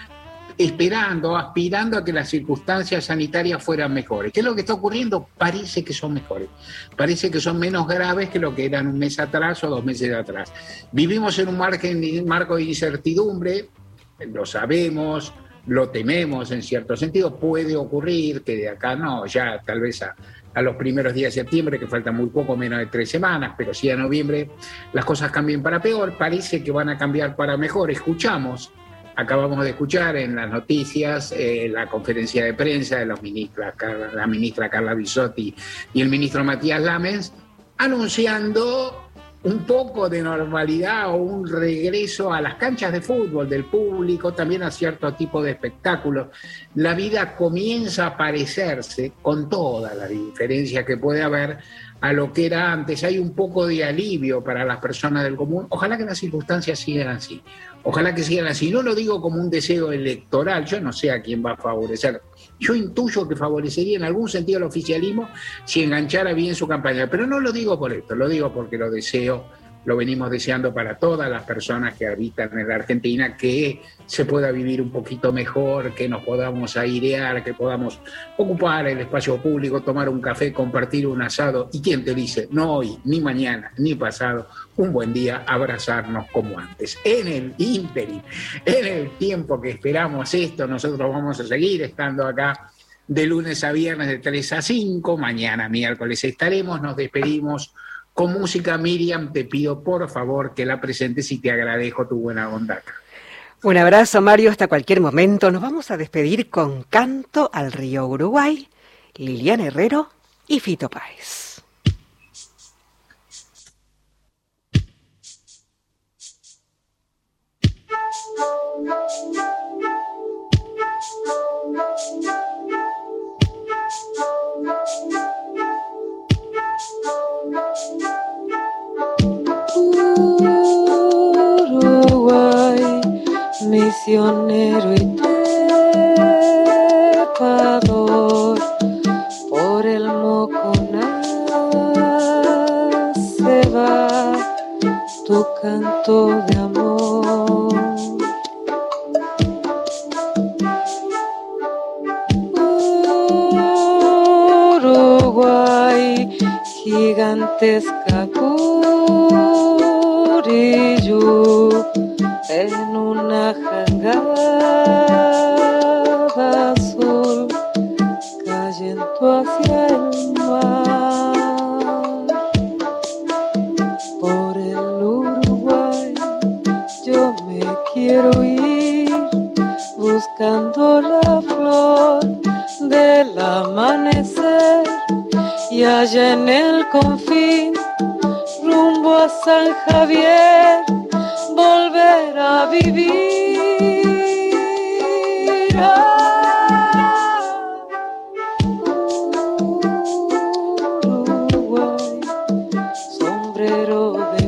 esperando, aspirando a que las circunstancias sanitarias fueran mejores. ¿Qué es lo que está ocurriendo? Parece que son mejores. Parece que son menos graves que lo que eran un mes atrás o dos meses atrás. Vivimos en un margen, marco de incertidumbre, lo sabemos, lo tememos en cierto sentido. Puede ocurrir que de acá no, ya tal vez a, a los primeros días de septiembre, que faltan muy poco, menos de tres semanas, pero sí a noviembre, las cosas cambien para peor. Parece que van a cambiar para mejor. Escuchamos, acabamos de escuchar en las noticias eh, la conferencia de prensa de los ministros, la ministra Carla Bisotti y el ministro Matías Lamens, anunciando un poco de normalidad o un regreso a las canchas de fútbol del público, también a cierto tipo de espectáculos. La vida comienza a parecerse, con toda la diferencia que puede haber, a lo que era antes. Hay un poco de alivio para las personas del común. Ojalá que las circunstancias sigan así. Ojalá que sigan así. No lo digo como un deseo electoral, yo no sé a quién va a favorecer. Yo intuyo que favorecería en algún sentido el oficialismo si enganchara bien su campaña, pero no lo digo por esto, lo digo porque lo deseo, lo venimos deseando para todas las personas que habitan en la Argentina, que se pueda vivir un poquito mejor, que nos podamos airear, que podamos ocupar el espacio público, tomar un café, compartir un asado. ¿Y quién te dice? No hoy, ni mañana, ni pasado, un buen día, abrazarnos como antes. En el ínterin, en el tiempo que esperamos esto, nosotros vamos a seguir estando acá de lunes a viernes de tres a cinco. Mañana miércoles estaremos, nos despedimos con música. Miriam, te pido por favor que la presentes y te agradezco tu buena onda. Un abrazo, Mario, hasta cualquier momento. Nos vamos a despedir con Canto al Río Uruguay, Liliana Herrero y Fito Páez. Uruguay, misionero y trepador, por el Moconá se va tu canto de amor. Uruguay, gigantesca Curillo, en una jangada azul, cayendo hacia el mar. Por el Uruguay yo me quiero ir, buscando la flor del amanecer, y allá en el confín, rumbo a San Javier, volver a vivir. Uruguay, sombrero de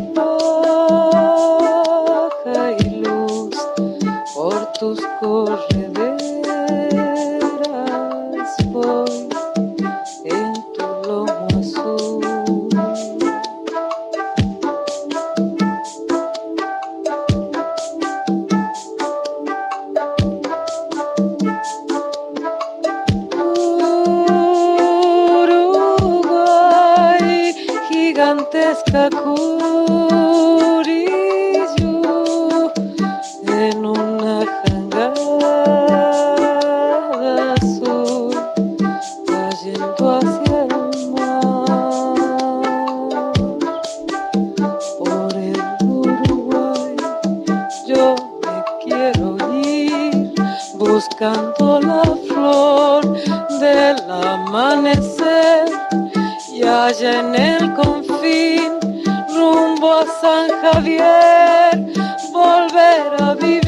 paja y luz por tus correderas voy en tu lomo azul. Uruguay, gigantesca Curillo, en una jangada azul, cayendo hacia el mar. Por el Uruguay yo me quiero ir, buscando la flor del amanecer, y allá en el confín, rumbo a San Javier, volver a vivir.